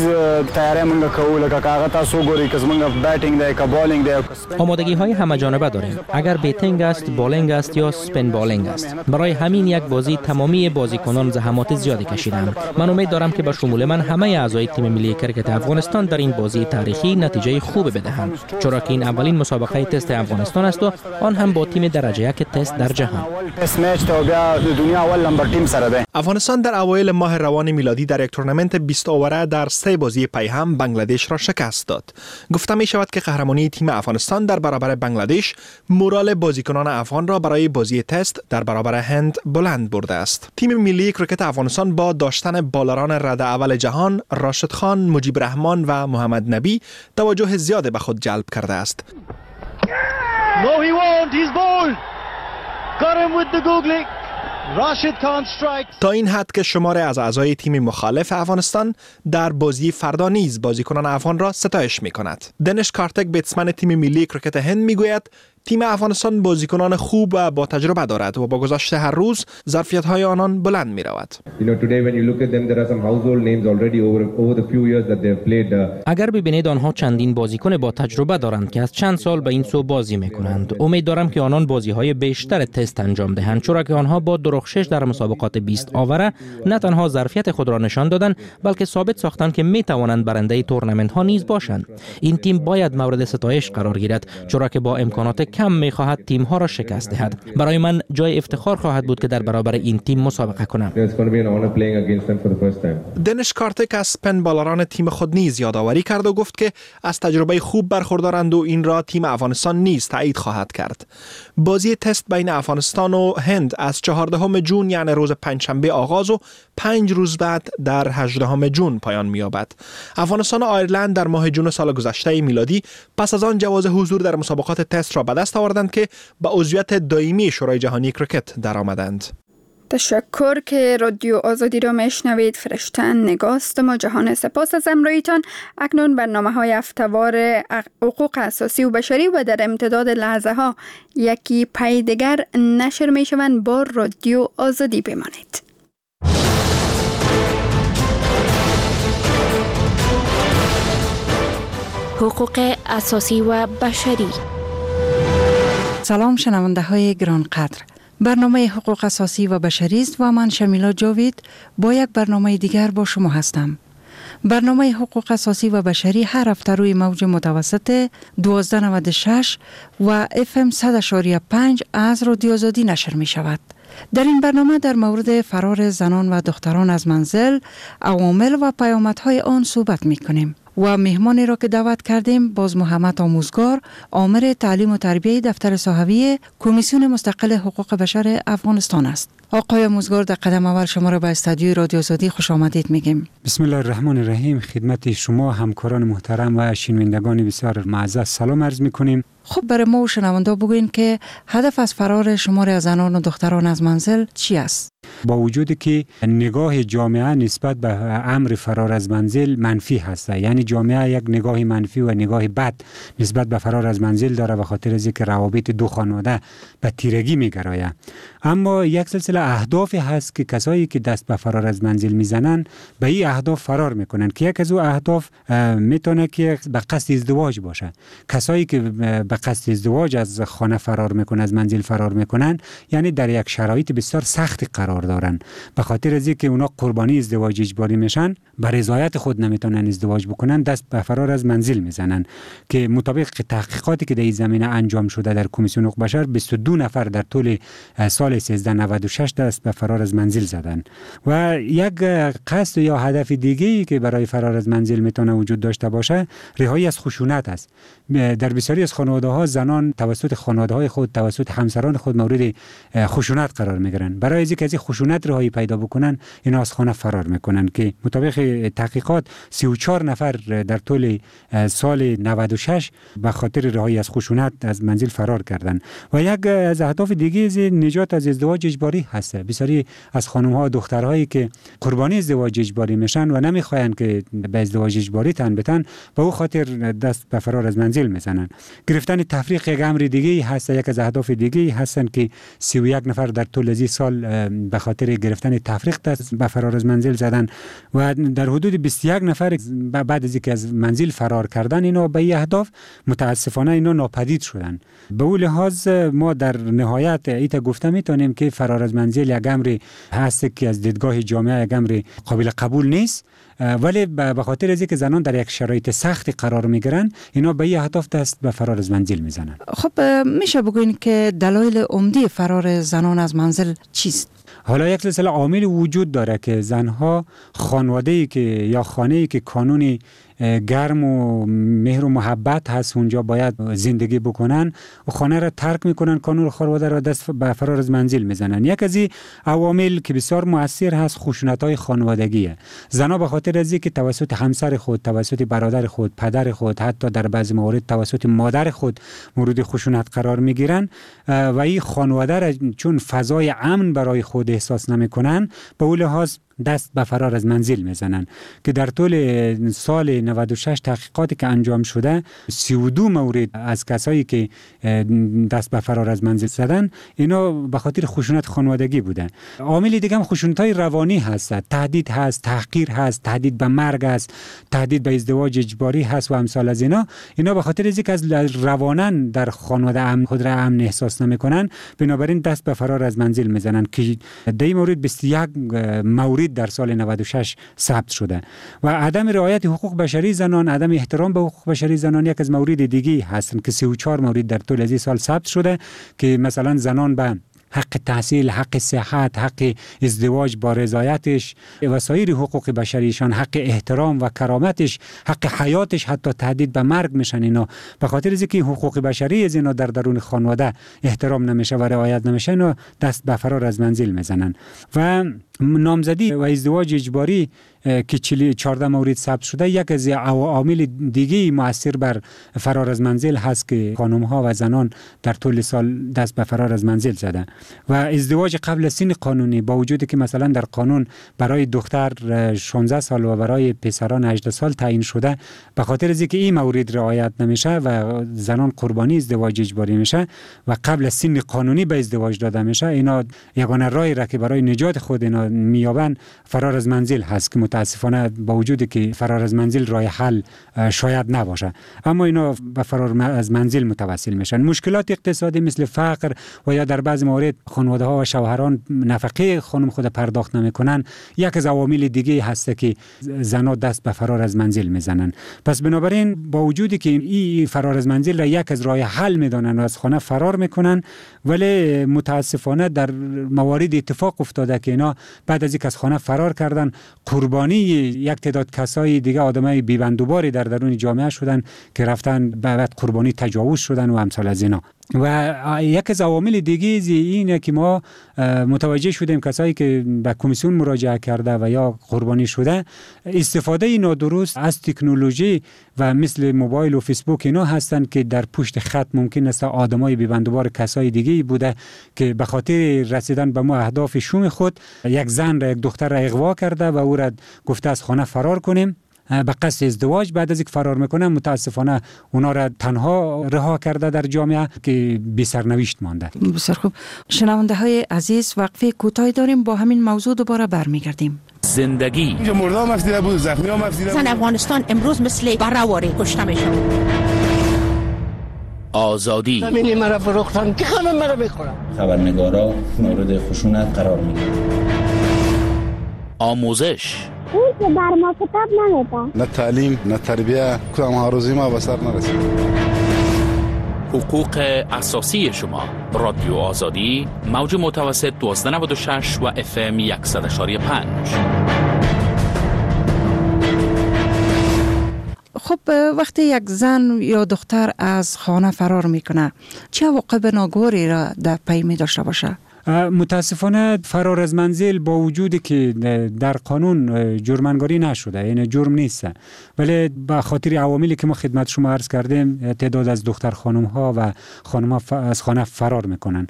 آمادگی های همه جانبه داریم. اگر بیتینگ است، بالینگ است یا سپین بالینگ است. برای همین یک بازی تمامی بازیکنان زحمات زیادی کشیدند. من امید دارم که با شمول من همه اعضای تیم ملی کرکت افغانستان در این بازی تاریخی نتیجه خوب بدهند، چرا که این اولین مسابقه تست افغانستان است و آن هم با تیم درجه یک تست در جهان. افغانستان در اوایل ماه روان میلادی در یک تورنمنت بیست اوره در سه بازی پیهم بنگلادش را شکست داد. گفته می شود که قهرمانی تیم افغانستان در برابر بنگلادش مورال بازیکنان افغان را برای بازی تست در برابر هند بلند برده است. تیم ملی کرکت افغانستان با داشتن بالران رده اول جهان راشد خان، مجیب رحمان و محمد نبی توجه زیاد به خود جلب کرده است. No, he won't. He's bowled. Got him with the googly. تا این حد که شمار از اعضای تیم مخالف افغانستان در بازی فردا نیز بازیکنان افغان را ستایش می کند. دنش کارتک بیتسمن تیم ملی کرکت هند می گوید تیم افغانستان بازیکنان خوب و با تجربه دارد و با گذشت هر روز ظرفیت‌های آنان بلند می‌رود. اگر ببینید آنها چندین بازیکن با تجربه دارند که از چند سال به این سو بازی می‌کنند. امید دارم که آنان بازی‌های بیشتر تست انجام دهند، چرا که آنها با درخشش در مسابقات بیست آوره نه تنها ظرفیت خود را نشان دادند، بلکه ثابت ساختند که می‌توانند برنده تورنمنت‌ها نیز باشند. این تیم باید مورد ستایش قرار گیرد، چرا که با امکانات کم می‌خواهد تیم‌ها را شکست دهد. برای من جای افتخار خواهد بود که در برابر این تیم مسابقه کنم. دنش کارتک از سپین بالران تیم خود نیز یادآوری کرد و گفت که از تجربه خوب برخوردارند و این را تیم افغانستان نیز تایید خواهد کرد. بازی تست بین افغانستان و هند از چهاردهم ژوئن یعنی روز پنجشنبه آغاز و پنج روز بعد در هجدهم ژوئن پایان می‌یابد. افغانستان و آیرلند در ماه ژوئن سال گذشته میلادی پس از آن جواز حضور در مسابقات تست را به دست آوردند که به عضویت دائمی شورای جهانی کرکت درآمدند. تشکر که رادیو آزادی را میشنوید. فرشتن نگاست ما جهان سپاس از امرویتان. اکنون برنامه های هفته‌وار حقوق اساسی و بشری و در امتداد لحظه ها یکی پای دیگر نشر می شوند. با رادیو آزادی بمانید. حقوق اساسی و بشری. سلام شنونده های گران قدر. برنامه حقوق اساسی و بشری است و من شمیلا جاوید با یک برنامه دیگر با شما هستم. برنامه حقوق اساسی و بشری هر هفته روی موج متوسط دوازده نود و شش و اف ام صد و پنج از رادیو آزادی نشر می شود. در این برنامه در مورد فرار زنان و دختران از منزل، عوامل و پیامدهای آن صحبت می کنیم. و مهمانی را که دعوت کردیم باز محمد آموزگار، آمر تعلیم و تربیه دفتر صحوی کمیسیون مستقل حقوق بشر افغانستان است. آقای آموزگار در قدم اول شما را به استودیوی رادیو آزادی خوش آمدید میگیم. بسم الله الرحمن الرحیم. خدمت شما همکاران محترم و شنوندگان بسیار معزز سلام عرض میکنیم. خب برای ما و شنوندا بگوین که هدف از فرار شمار از زنان و دختران از منزل چی است؟ با وجودی که نگاه جامعه نسبت به امر فرار از منزل منفی هست، یعنی جامعه یک نگاه منفی و نگاه بد نسبت به فرار از منزل داره به خاطر از اینکه روابط دو خانواده به تیرگی میگرایه، اما یک سلسله اهدافی هست که کسایی که دست به فرار از منزل میزنن به این اهداف فرار میکنن که یک از اون اهداف میتونه که به قصد ازدواج باشه. کسایی که به قصد ازدواج از خانه فرار میکنن، از منزل فرار میکنن، یعنی در یک شرایط بسیار سخت قرار دارن. به خاطر از اینکه اونا قربانی ازدواج اجباری میشن، بر رضایت خود نمیتونن ازدواج بکنن، دست به فرار از منزل میزنن که مطابق تحقیقاتی که در این زمینه انجام شده در کمیسیون حقوق بشر، بیست و دو نفر در طول سال سیزده نود و شش دست به فرار از منزل زدن. و یک قصد یا هدف دیگه‌ای که برای فرار از منزل میتونه وجود داشته باشه، رهایی از خشونت است. در بسیاری از خانواده‌ها زنان توسط خانواده‌های خود، توسط همسران خود مورد خشونت قرار میگیرن. برای اینکه از این خشونت رهایی پیدا بکنن، اینا از خانه فرار میکنن که مطابق تحقیقات سی و چهار نفر در طول سال نود و شش به خاطر رهایی از خشونت از منزل فرار کردن. و یک از اهداف دیگه از نجات از ازدواج اجباری هست. بسیاری از خانم‌ها و دخترهایی که قربانی ازدواج اجباری میشن و نمیخواین که به ازدواج اجباری تن بتن، به او خاطر دست به فرار از منزل میزنن. گرفتن تفریق یک امر دیگه هست. یک از اهداف دیگه هستن که سی و یک نفر در طول از سال به خاطر گرفتن تفریق دست به فرار از منزل زدن و در حدود بیست و یک نفر بعد از اینکه از منزل فرار کردن، اینا به این اهداف متاسفانه اینا ناپدید شدن. به اون لحاظ ما در نهایت ایتا گفته میتونیم که فرار از منزل یک امر هست که از دیدگاه جامعه یک امر قابل قبول نیست، ولی به خاطر از اینکه زنان در یک شرایط سختی قرار میگیرن، اینا به این اهداف دست به فرار از منزل میزنن. خب میشه بگوین که دلایل عمده فرار زنان از منزل چیست؟ حالا یک سلسله عامل وجود داره که زنها خانواده‌ای که یا خانه‌ای که کانونی گرم و مهر و محبت هست اونجا باید زندگی بکنن و خانه را ترک میکنن، کانون خانواده را دست به فرار از منزل میزنن. یک از این عوامل که بسیار مؤثر هست خشونت‌های خانوادگیه. زنها به خاطر از اینکه توسط همسر خود، توسط برادر خود، پدر خود، حتی در بعضی موارد توسط مادر خود مورد خشونت قرار میگیرن و این خانواده را چون فضای امن برای خود احساس نمیکنن، به اون لحاظ دست به فرار از منزل میزنن که در طول سال نود و شش تحقیقاتی که انجام شده، سی و دو مورد از کسایی که دست به فرار از منزل زدن، اینا به خاطر خشونت خانوادگی بوده. عامل دیگه هم خشونت‌های روانی هست، تهدید هست، تحقیر هست، تهدید به مرگ است، تهدید به ازدواج اجباری هست و امثال از اینا. اینا به خاطر اینکه از روانن در خانواده امن خود را امن احساس نمیکنن، بنابراین دست به فرار از منزل میزنن که در این مورد بیست و یک مورد در سال نود و شش ثبت شده. و عدم رعایت حقوق بشری زنان، عدم احترام به حقوق بشری زنان یک از موارد دیگه هستند که سی و چهار مورد در طول از این سال ثبت شده که مثلا زنان به حق تحصیل، حق صحت، حق ازدواج با رضایتش و سایر حقوق بشریشان، حق احترام و کرامتش، حق حیاتش، حتی تهدید به مرگ میشن. اینا به خاطر از اینکه حقوق بشری از اینا در درون خانواده احترام نمیشه و رعایت نمیشه، اینا دست به فرار از منزل میزنن. و نامزدی و ازدواج اجباری که چهارده مورد ثبت شده، یک از عوامل دیگه مؤثر بر فرار از منزل هست که خانم‌ها و زنان در طول سال دست به فرار از منزل زدن. و ازدواج قبل سن قانونی، با وجودی که مثلا در قانون برای دختر شانزده سال و برای پسران هجده سال تعیین شده، به خاطر از اینکه این مورد رعایت نمیشه و زنان قربانی ازدواج اجباری میشه و قبل سن قانونی به ازدواج داده میشه، اینا یگانه راهی را که برای نجات خود اینا میابن فرار از منزل هست که متاسفانه با وجودی که فرار از منزل راه حل شاید نباشه، اما اینا به فرار از منزل متوسل میشن. مشکلات اقتصادی مثل فقر و یا در بعضی موارد خانواده ها و شوهران نفقه خانم خود پرداخت نمیکنن، یک از عوامل دیگه هست که زنا دست به فرار از منزل میزنن. پس بنابراین با وجودی که این فرار از منزل را یک از راه حل میدونن و از خانه فرار میکنن، ولی متاسفانه در موارد اتفاق افتاده که اینا بعد از اینکه از خانه فرار کردن، قربانی یک تعداد کسای دیگه، آدمای بی‌بندوباری در درون جامعه شدن که رفتن بعد قربانی تجاوز شدن و امثال از اینا. و یک از عوامل دیگه اینه که ما متوجه شدیم کسایی که به کمیسیون مراجعه کرده و یا قربانی شده، استفاده نادرست از تکنولوژی و مثل موبایل و فیسبوک اینا هستند که در پشت خط ممکن است آدمای بی‌بندوبار کسای دیگه بوده که به خاطر رسیدن به ما اهداف شوم خود یک زن را، یک دختر را اغوا کرده و او را گفته از خانه فرار کنیم به قصد ازدواج. بعد از اینکه فرار میکنن متاسفانه اونا را تنها رها کرده در جامعه که بی سرنوشت مانده. بسیار خوب. شنونده های عزیز، وقفه کوتاهی داریم، با همین موضوع دوباره برمیگردیم. زندگی اینجا مرده هم افزیده بود، زخمی هم افزیده بود. زن افغانستان امروز مثل برهواری کشته میشن. آزادی. زمین مرا فروختن که خانم مرا میخورم. خبرنگارا مورد خشونت قرار میگیرن. آموزش. اون که بر ما کتاب نمیده. نه تعلیم نه تربیه کدام آرزوی ما به سر نرسید. حقوق اساسی شما. رادیو آزادی موج متوسط دوازده نود و شش و اف ام صد و یک و پنج. خب وقتی یک زن یا دختر از خانه فرار میکنه چه عواقب ناگواری را در پی می داشته باشه؟ متاسفانه فرار از منزل با وجودی که در قانون جرمنگاری نشده، یعنی جرم نیست، ولی به خاطر عواملی که ما خدمت شما عرض کردیم تعداد از دختر خانم ها و خانم ها از خانه فرار میکنن.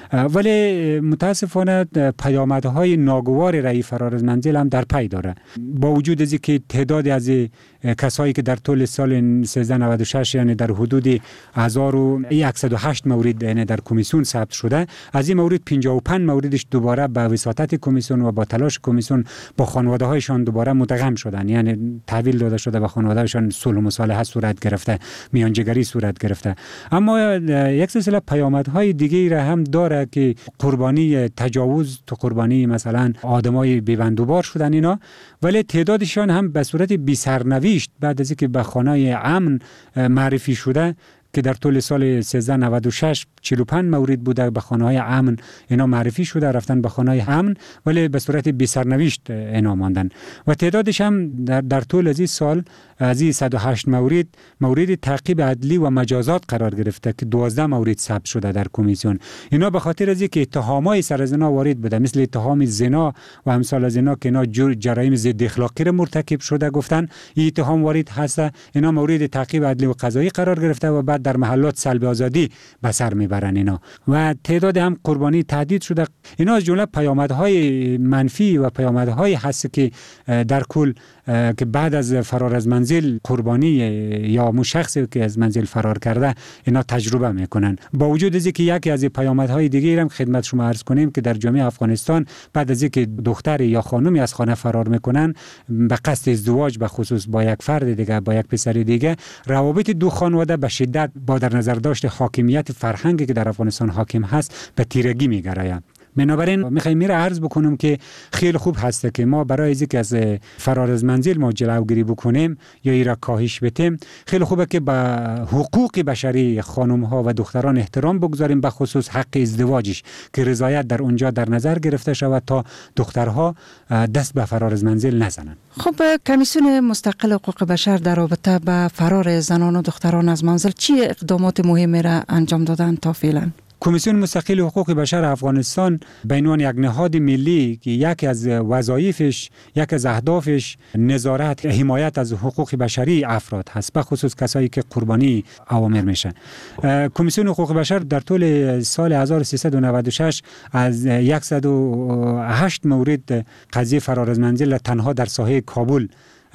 ولی متاسفانه پیامدهای ناگوار رای فرار از منزل هم در پی داره. با وجود از که تعداد از کسایی که در طول سال سیزده نود و شش یعنی در حدود هزار و صد و هشت مورد یعنی در کمیسیون ثبت شده، از این مورد پنجاه و پنج موردش دوباره به وساطت کمیسیون و با تلاش کمیسیون با خانواده هایشان دوباره مدغم شدن، یعنی تحویل داده شده به خانواده هایشان، صلح و مصالحه صورت گرفته، میانجیگری صورت گرفته. اما یک سلسله پیامدهای دیگه را هم داره که قربانی تجاوز، تو قربانی مثلا آدمای بی‌بندوبار شدن اینا، ولی تعدادشان هم به صورت بی سرنوشت بعد از اینکه به خانه امن معرفی شده که در طول سال سیزده نود و شش چهل و پنج مورد بوده به خانه های امن اینا معرفی شده رفتن به خانه های امن، ولی به صورت بی سرنوشت اینا ماندن و تعدادش هم در, در طول از این سال از این صد و هشت مورد مورد تعقیب عدلی و مجازات قرار گرفته که دوازده مورد ثبت شده در کمیسیون. اینا به خاطر از اینکه اتهامای سر زنا وارد بوده، مثل اتهام زنا و امثال زنا که اینا جرایم ضد اخلاقی مرتکب شده گفتن این اتهام وارد هست، اینا مورد تعقیب عدلی و قضایی قرار گرفته و بعد در محلات سلب آزادی به سر میبرن اینا و تعداد هم قربانی تهدید شده. اینا از جمله پیامدهای منفی و پیامدهای هست که در کل که بعد از فرار از منزل قربانی یا مو شخصی که از منزل فرار کرده اینا تجربه میکنن. با وجود از اینکه یکی از پیامدهای دیگه هم خدمت شما عرض کنیم که در جامعه افغانستان بعد از اینکه دختر یا خانمی از خانه فرار میکنن به قصد ازدواج به خصوص با یک فرد دیگه با یک پسر دیگه، روابط دو خانواده به شدت با در نظر داشت حاکمیت فرهنگی که در افغانستان حاکم هست به تیرگی میگراید. بنابراین میخوایم میره عرض بکنم که خیلی خوب هسته که ما برای از که از فرار از منزل ما جلوگیری بکنیم یا ایرا کاهش بدیم، خیلی خوبه که به حقوق بشری خانم ها و دختران احترام بگذاریم، به خصوص حق ازدواجش که رضایت در اونجا در نظر گرفته شود تا دخترها دست به فرار از منزل نزنن. خب کمیسیون مستقل حقوق بشر در رابطه با فرار زنان و دختران از منزل چی اقدامات مهمی را انجام دادن تا فعلا؟ کمیسیون مستقل حقوق بشر افغانستان به عنوان یک نهاد ملی که یکی از وظایفش، یک از اهدافش نظارت، حمایت از حقوق بشری افراد هست، به خصوص کسایی که قربانی اوامر میشن. کمیسیون حقوق بشر در طول سال هزار و سیصد و نود و شش از صد و هشت مورد قضیه فرار از منزل تنها در ساحه کابل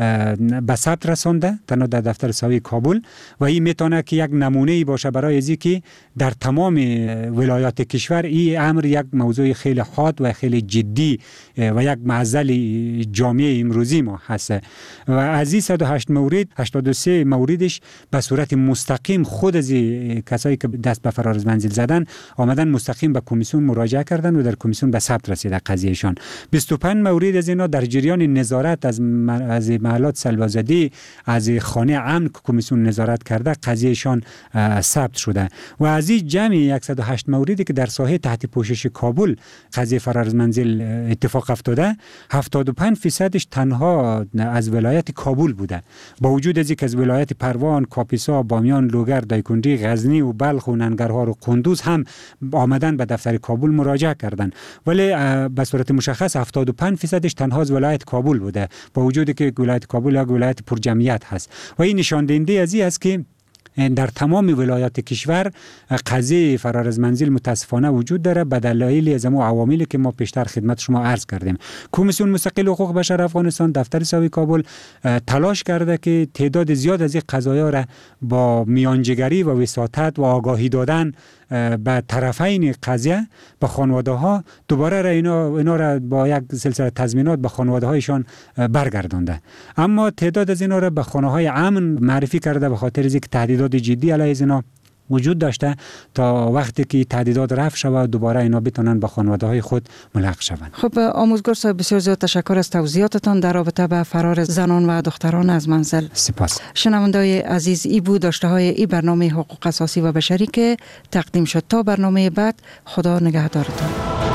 به ثبت رسانده، تنها در دفتر ساحه کابل، و این میتونه که یک نمونه ای باشه برای ازی که در تمام ولایات کشور این امر یک موضوع خیلی حاد و خیلی جدی و یک معضل جامعه امروزی ما هست. و از این صد و هشت مورد هشتاد و سه موردش به صورت مستقیم خود از کسایی که دست به فرار از منزل زدن آمدن مستقیم به کمیسیون مراجعه کردن و در کمیسیون به ثبت رسیده قضیهشان. بیست و پنج مورد از اینا در جریان نظارت از از محلات سلب آزادی از خانه امن که کمیسیون نظارت کرده قضیهشان ثبت شده. و از این جمع صد و هشت موردی که در ساحه تحت پوشش کابل قضیه فرار از منزل اتفاق افتاده، هفتاد و پنج فیصدش تنها از ولایت کابل بوده، با وجود از اینکه از ولایت پروان، کاپیسا، بامیان، لوگر، دایکنډي، غزنی و بلخ و ننگرهار و قندوز هم آمدن به دفتر کابل مراجعه کردن، ولی به صورت مشخص هفتاد و پنج فیصدش تنها از ولایت کابل بوده، با وجودی که ولایت کابل یک ولایت پرجمعیت هست. و این نشان دهنده از این است که در تمام ولایات کشور قضیه فرار از منزل متاسفانه وجود داره به دلایل از اون عواملی که ما پیشتر خدمت شما عرض کردیم. کمیسیون مستقل حقوق بشر افغانستان دفتر ساحه کابل تلاش کرده که تعداد زیاد از این قضایا را با میانجیگری و وساطت و آگاهی دادن به طرفین قضیه به خانواده ها دوباره را اینا, اینا را با یک سلسله تضمینات به خانواده هایشان برگردانده. اما تعداد از اینا را به خانه های امن معرفی کرده به خاطر اینکه تهدیدات جدی علیه اینا وجود داشته تا وقتی که تهدیدات رفع شود دوباره اینا بتونن به خانواده های خود ملحق شوند. خب آموزگار صاحب بسیار زیاد تشکر از توضیحاتتان در رابطه با فرار زنان و دختران از منزل. سپاس. شنوندای عزیز، ای بود داشته های ای برنامه حقوق اساسی و بشری که تقدیم شد. تا برنامه بعد، خدا نگهدارتان.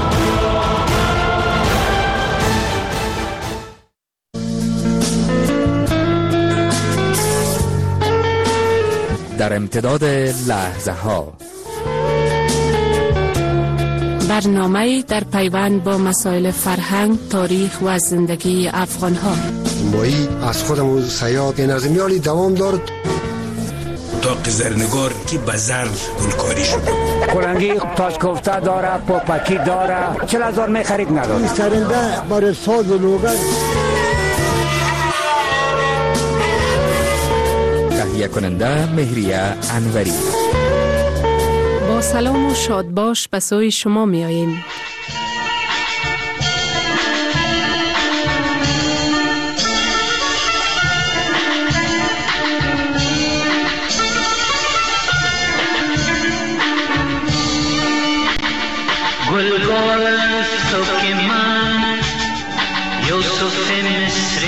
در امتداد لحظه ها، برنامه در پیوند با مسائل فرهنگ، تاریخ و زندگی افغان ها. مایی از خودمون سیاد نظمیالی دوام دارد. اتاق زرنگار که به زر گلکاری شده. کلنگی تاج کوفته داره، پاپکی داره، چل هزار می خرید نداره. سرنده برای ساز و لوگن. تهیه کننده مهریه انوری. با سلام و شادباش به سوی شما می آییم. گلگل صبح من یوسف مصر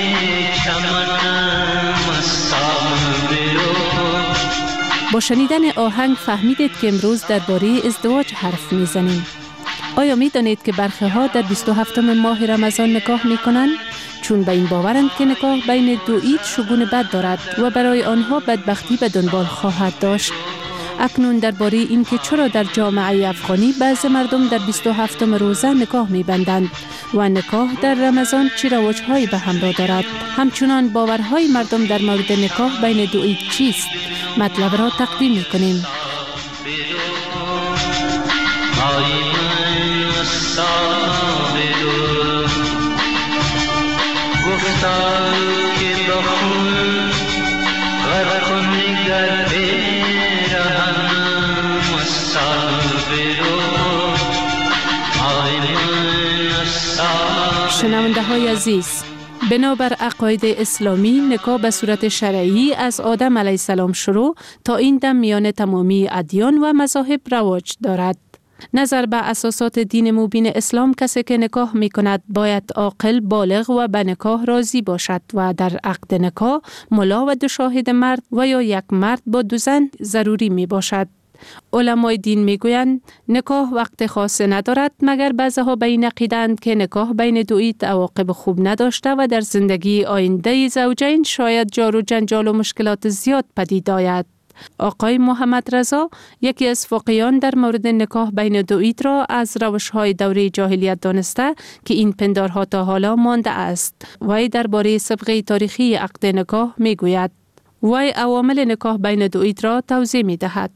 چمنم مستام برو. با شنیدن آهنگ فهمیدید که امروز درباره ازدواج حرف میزنیم. آیا می دانید که برخی ها در بیست و هفتم ماه رمضان نکاح می کنند؟ چون به این باورند که نکاح بین دو عید شگون بد دارد و برای آنها بدبختی به دنبال خواهد داشت. اکنون درباره این که چرا در جامعه افغانی بعض مردم در بیست و هفتم روزه نکاح می‌بندند و نکاح در رمضان چه رواج‌هایی به همراه دارد، همچنان باورهای مردم در مورد نکاح بین دو عید چیست، مطلب را تقدیم می‌کنیم. شنونده های عزیز، بنابر عقاید اسلامی نکاح به صورت شرعی از آدم علیه السلام شروع تا این دم میان تمامی ادیان و مذاهب رواج دارد. نظر به اساسات دین مبین اسلام کسی که نکاح می کند باید عاقل، بالغ و به نکاح راضی باشد و در عقد نکاح ملا و دو شاهد مرد و یا یک مرد با دو زن ضروری می باشد. علمای دین می گویند نکاح وقت خاص ندارد، مگر بعضها به این عقیده‌اند که نکاح بین دو عید عواقب خوب نداشته و در زندگی آینده زوجین شاید جار و جنجال و مشکلات زیاد پدید آید. آقای محمد رضا، یکی از فقیهان در مورد نکاح بین دو عید را از روش‌های دوره جاهلیت دانسته که این پندارها تا حالا مانده است. وی درباره سابقه تاریخی عقد نکاح می گوید. وی عوامل نکاح بین دو عید را توضیح می دهد.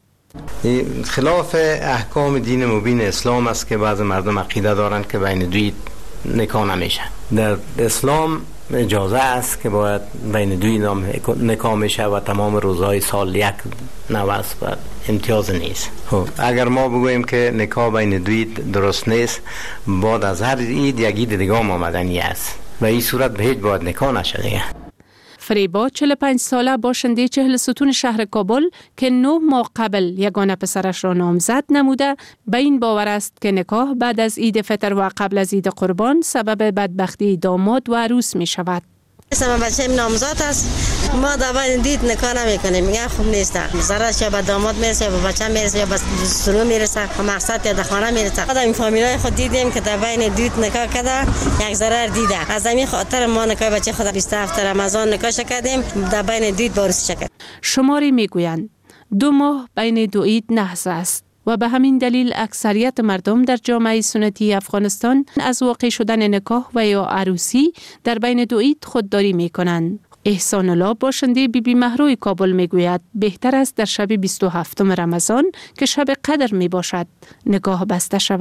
خلاف احکام دین مبین اسلام است که بعض مردم عقیده دارند که بین دو عید نکاح نمیشه. در اسلام اجازه است که باید بین دو عید نکاح میشه و تمام روزهای سال یک نوع است و امتیاز نیست. خب اگر ما بگوییم که نکاح بین دو عید درست نیست، بعد از هر عید یک عید دیگه آمدنی است و این صورت به هیچ باید نکاح نشه دیگه. فریبا چهل و پنج ساله باشنده چهل ستون شهر کابل که نه ماه قبل یگانه پسرش را نامزد نموده به این باور است که نکاح بعد از عید فطر و قبل از عید قربان سبب بدبختی داماد و عروس می شود. من بچه‌م نامزد است، ما دابا دید نکاح نمی‌کنیم، میگن خوب نیست. زراش یا به داماد میرسه، به بچه میرسه، یا به سرو میرسه، و مقصد یا دخانه میرسه. خود این فامیلای خود دیدیم که در بین دید نکاح کرده، یک ضرر دیده. از همین خاطر ما نکاح بچه خود بیست و هفت رمضان نکاح کردیم، در بین دید بارس شد. شماری میگویند دو ماه بین دو عید نحس است. و به همین دلیل اکثریت مردم در جامعه سنتی افغانستان از واقع شدن نکاح و یا عروسی در بین دو عید خودداری می کنند. احسان الله باشنده بی بی مهروی کابل می گوید بهتر است در شب بیست و هفتم رمضان که شب قدر می باشد نکاح بسته شود.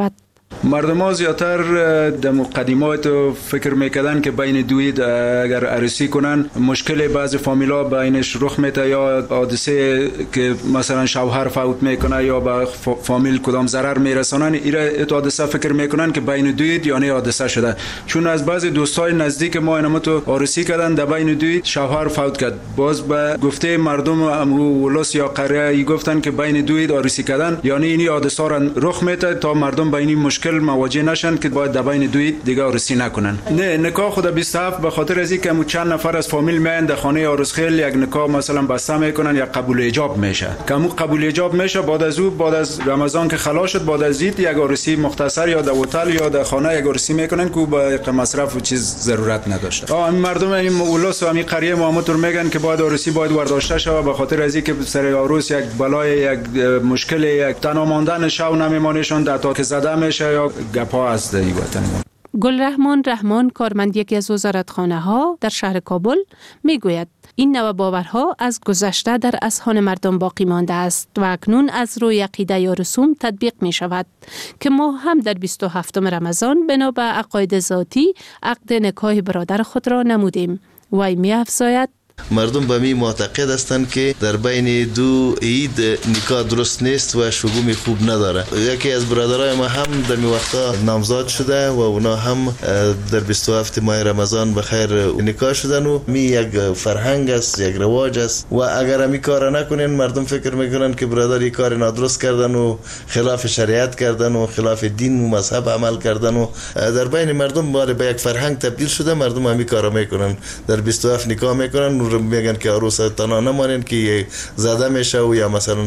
مردم ها زیادتر در مقدمات فکر میکردن که بین دوی اگر عروسی کنن مشکل بعض فامیلا بینش رخ میده یا حادثه که مثلا شوهر فوت میکنه یا به فامیل کدام ضرر میرسونن، ایره حادثه فکر میکنن که بین دوی یعنی حادثه شده. چون از بعض دوستای نزدیک ما اینم تو عروسی کردن در بین دوی شوهر فوت کرد، باز به گفته مردم ولس یا قریه گفتن که بین دوی عروسی کردن یعنی این حادثه رخ میده تا مردم بین مشکل مواجه نشن که باید در بین دوی دیگه عروسی نکنن. نه نکاح خود بیست و هفت به خاطر از اینکه چند نفر از فامیل میان در خانه عروس خیل یک نکاح مثلا بسته میکنن یا قبول ایجاب میشه، که مو قبول ایجاب میشه بعد از او بعد از رمضان که خلاص شد بعد از عید یک عروسی مختصر یا در هتل یا در خانه یک عروسی میکنن که با مصرف و چیز ضرورت نداشته. آ مردم این مولوس و همین قریه محمد میگن که باید عروسی باید ورداشته شود به خاطر از اینکه سر عروس یک بلای یک مشکل یک تنها ماندن شو نمیمانشون در تا که زده میشه یا گپا از دی وطن. گلرحمان رحمان کارمند یکی از وزارتخانه ها در شهر کابل میگوید این نوع باورها از گذشته در اذهان مردم باقی مانده است و اکنون از روی عقیده یا رسوم تطبیق می شود که ما هم در بیست و هفتم رمضان بنا به عقاید ذاتی عقد نکاح برادر خود را نمودیم. وی می افزاید مردم به می معتقد هستند که در بین دو عید نکاح درست نیست و شگون خوب نداره. یکی از برادرای ما هم در می وقتا نامزاد شده و اونا هم در بیست و هفت ماه رمضان به خیر نکاح شدن و می یک فرهنگ است، یک رواج است و اگر همی کار نکنین مردم فکر میکنن که برادر یک کار نادرست کردن و خلاف شریعت کردن و خلاف دین و مذهب عمل کردن و در بین مردم باره به یک فرهنگ تبدیل شده. مردم همی کارا میکنن، در بیست و هفت نکاح میکنن، میگن که عروس تنها نمانین که زده میشه و یا مثلا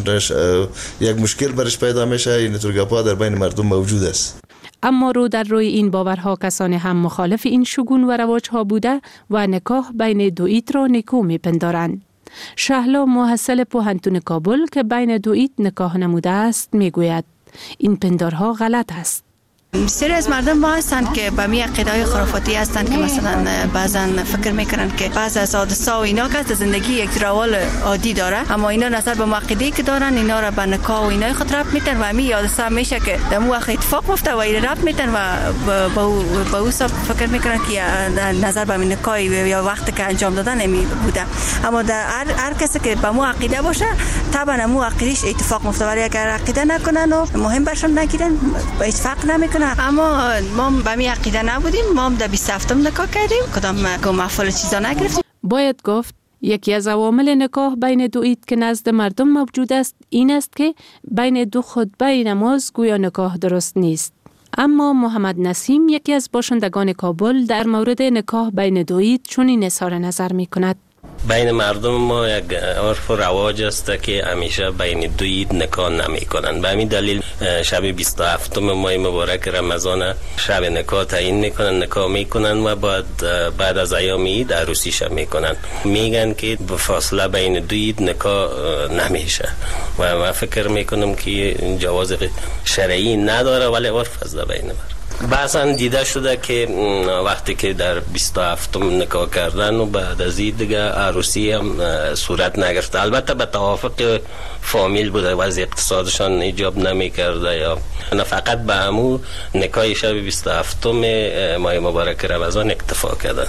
یک مشکل برش پیدا میشه. این طور گپا در بین مردم موجود است. اما رو در روی این باورها کسانی هم مخالف این شگون و رواجها بوده و نکاح بین دو عید را نیکو میپندارند. شهلا محصل پوهنتون کابل که بین دو عید نکاح نموده است میگوید این پندارها غلط است. بسیاری از مردم ما هستند که به می عقیده‌های خرافاتی هستند که مثلا بعضا فکر میکنن که بعض از حادثه و اینا که زندگی یک روال عادی داره، اما اینا نظر به عقیده که دارن اینا را به نکاح و اینا خود ربط میتن و همین حادثه میشه که در مو اتفاق افتاد و این ربط میتن و با او فکر میکنن که نظر به نکاح یا وقتی که انجام دادن نمی بوده. اما در هر, هر کسی که به مو عقیده باشه طبعا مو عقیدهش اتفاق میفته، ولی اگر عقیده نکنن و مهم برشون نگیرن به اتفاق نمیکنن. اما ما به می عقیده نبودیم، ما هم در بیست و هفتم نکاح کردیم، کدام محفل چیزا نگرفتیم. باید گفت یکی از عوامل نکاح بین دو عید که نزد مردم موجود است این است که بین دو خطبه نماز گویا نکاح درست نیست. اما محمد نسیم یکی از باشندگان کابل در مورد نکاح بین دو عید چنین اظهار نظر می کند. بین مردم ما یک عرف و رواج است که همیشه بین دو عید نکاح نمی کنند. به همین دلیل شب بیست و هفتم ماه مبارک رمضان شب نکاح تعیین میکنن، نکاح میکنن و بعد بعد از ایام عید عروسیش میکنن. میگن که به فاصله بین دو عید نکاح نمیشه و من فکر میکنم که جواز شرعی نداره ولی عرف است بین مردم. بعضا دیده شده که وقتی که در بیست و هفتم نکاح کردن و بعد از این دیگه عروسی هم صورت نگرفته. البته به توافق فامیل بوده و از اقتصادشان ایجاب نمی کرده یا نه، فقط به همو نکاح شب بیست و هفتم ماه مبارک رمضان اکتفا کردن.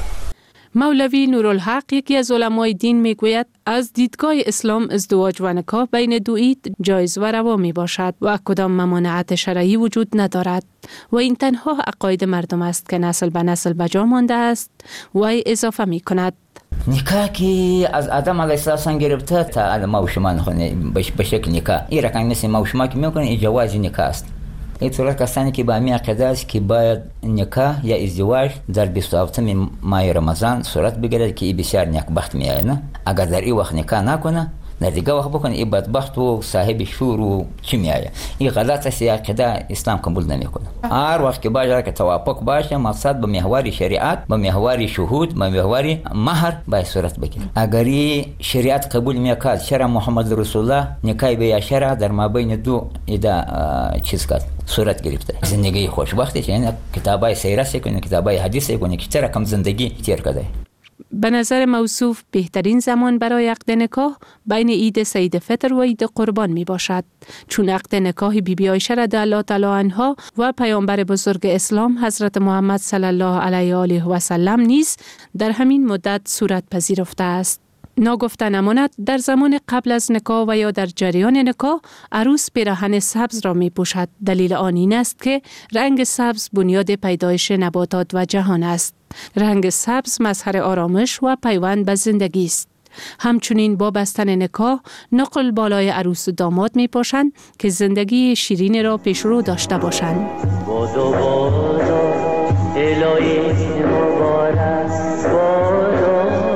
مولوی نورالحق یکی از علمای دین میگوید از دیدگاه اسلام ازدواج و نکاح بین دو عید جایز و روا می باشد و کدام ممانعت شرعی وجود ندارد و این تنها عقاید مردم است که نسل به نسل بجا مانده است. و اضافه می کند نکاح که از آدم علیه السلام گرفته تا ما و شما به شکل نکاح این رقم مثل ما و شما که میکنه این جواز نکاح است. این صورت کسانی که با می عقیده است که باید نکاح یا ازدواج در بیست و هفتم ماه رمضان صورت بگیرد که این بسیار نیکبخت میایه. نه اگر در این وقت نکاح نکنه در دیگه وقت بکنه این بدبخت و صاحب شور و چی میایه. این غلط است، عقیده اسلام قبول نمیکنه. هر وقت که باشه که توافق باشه مقصد به محور شریعت، به محور شهود، به محور مهر باید صورت بگیره. اگر شریعت قبول میکرد شرع محمد رسول الله نکاح به شرع در مابین دو ایدا چیز کرد صورت گرفته. زندگی خوشبختی که کتابای سیرت کنه، کتابای حدیث کنه که چرا کم زندگی تیر کرده. به نظر موصوف بهترین زمان برای عقد نکاح بین عید سعید فطر و عید قربان می باشد، چون عقد نکاح بی بی عایشه رضی الله تعالی عنها و پیامبر بزرگ اسلام حضرت محمد صلی الله علیه و آله و سلم نیز در همین مدت صورت پذیرفته است. ناگفته نماند در زمان قبل از نکاح و یا در جریان نکاح عروس پیراهن سبز را می پوشد. دلیل آن این است که رنگ سبز بنیاد پیدایش نباتات و جهان است. رنگ سبز مظهر آرامش و پیوند به زندگی است. همچنین با بستن نکاح نقل بالای عروس و داماد می پاشند که زندگی شیرین را پیشرو داشته باشند. بادو بادو الهی مبارک بادو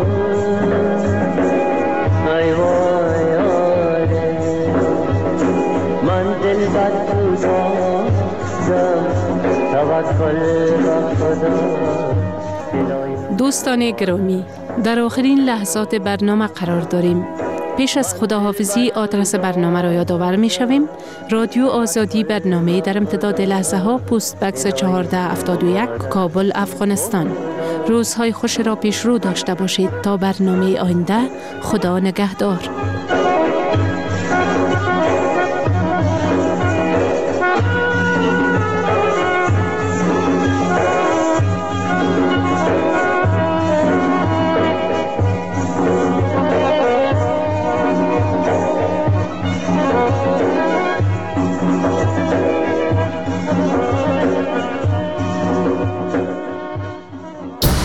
ای وای آره من دل بر تو سازم توکل به خدا. دوستان گرامی، در آخرین لحظات برنامه قرار داریم. پیش از خداحافظی آدرس برنامه را یادآور می شویم. رادیو آزادی برنامه در امتداد لحظه ها، پست بکس چهارده هفتاد و یک، کابل، افغانستان. روزهای خوش را پیش رو داشته باشید تا برنامه آینده. خدا نگهدار.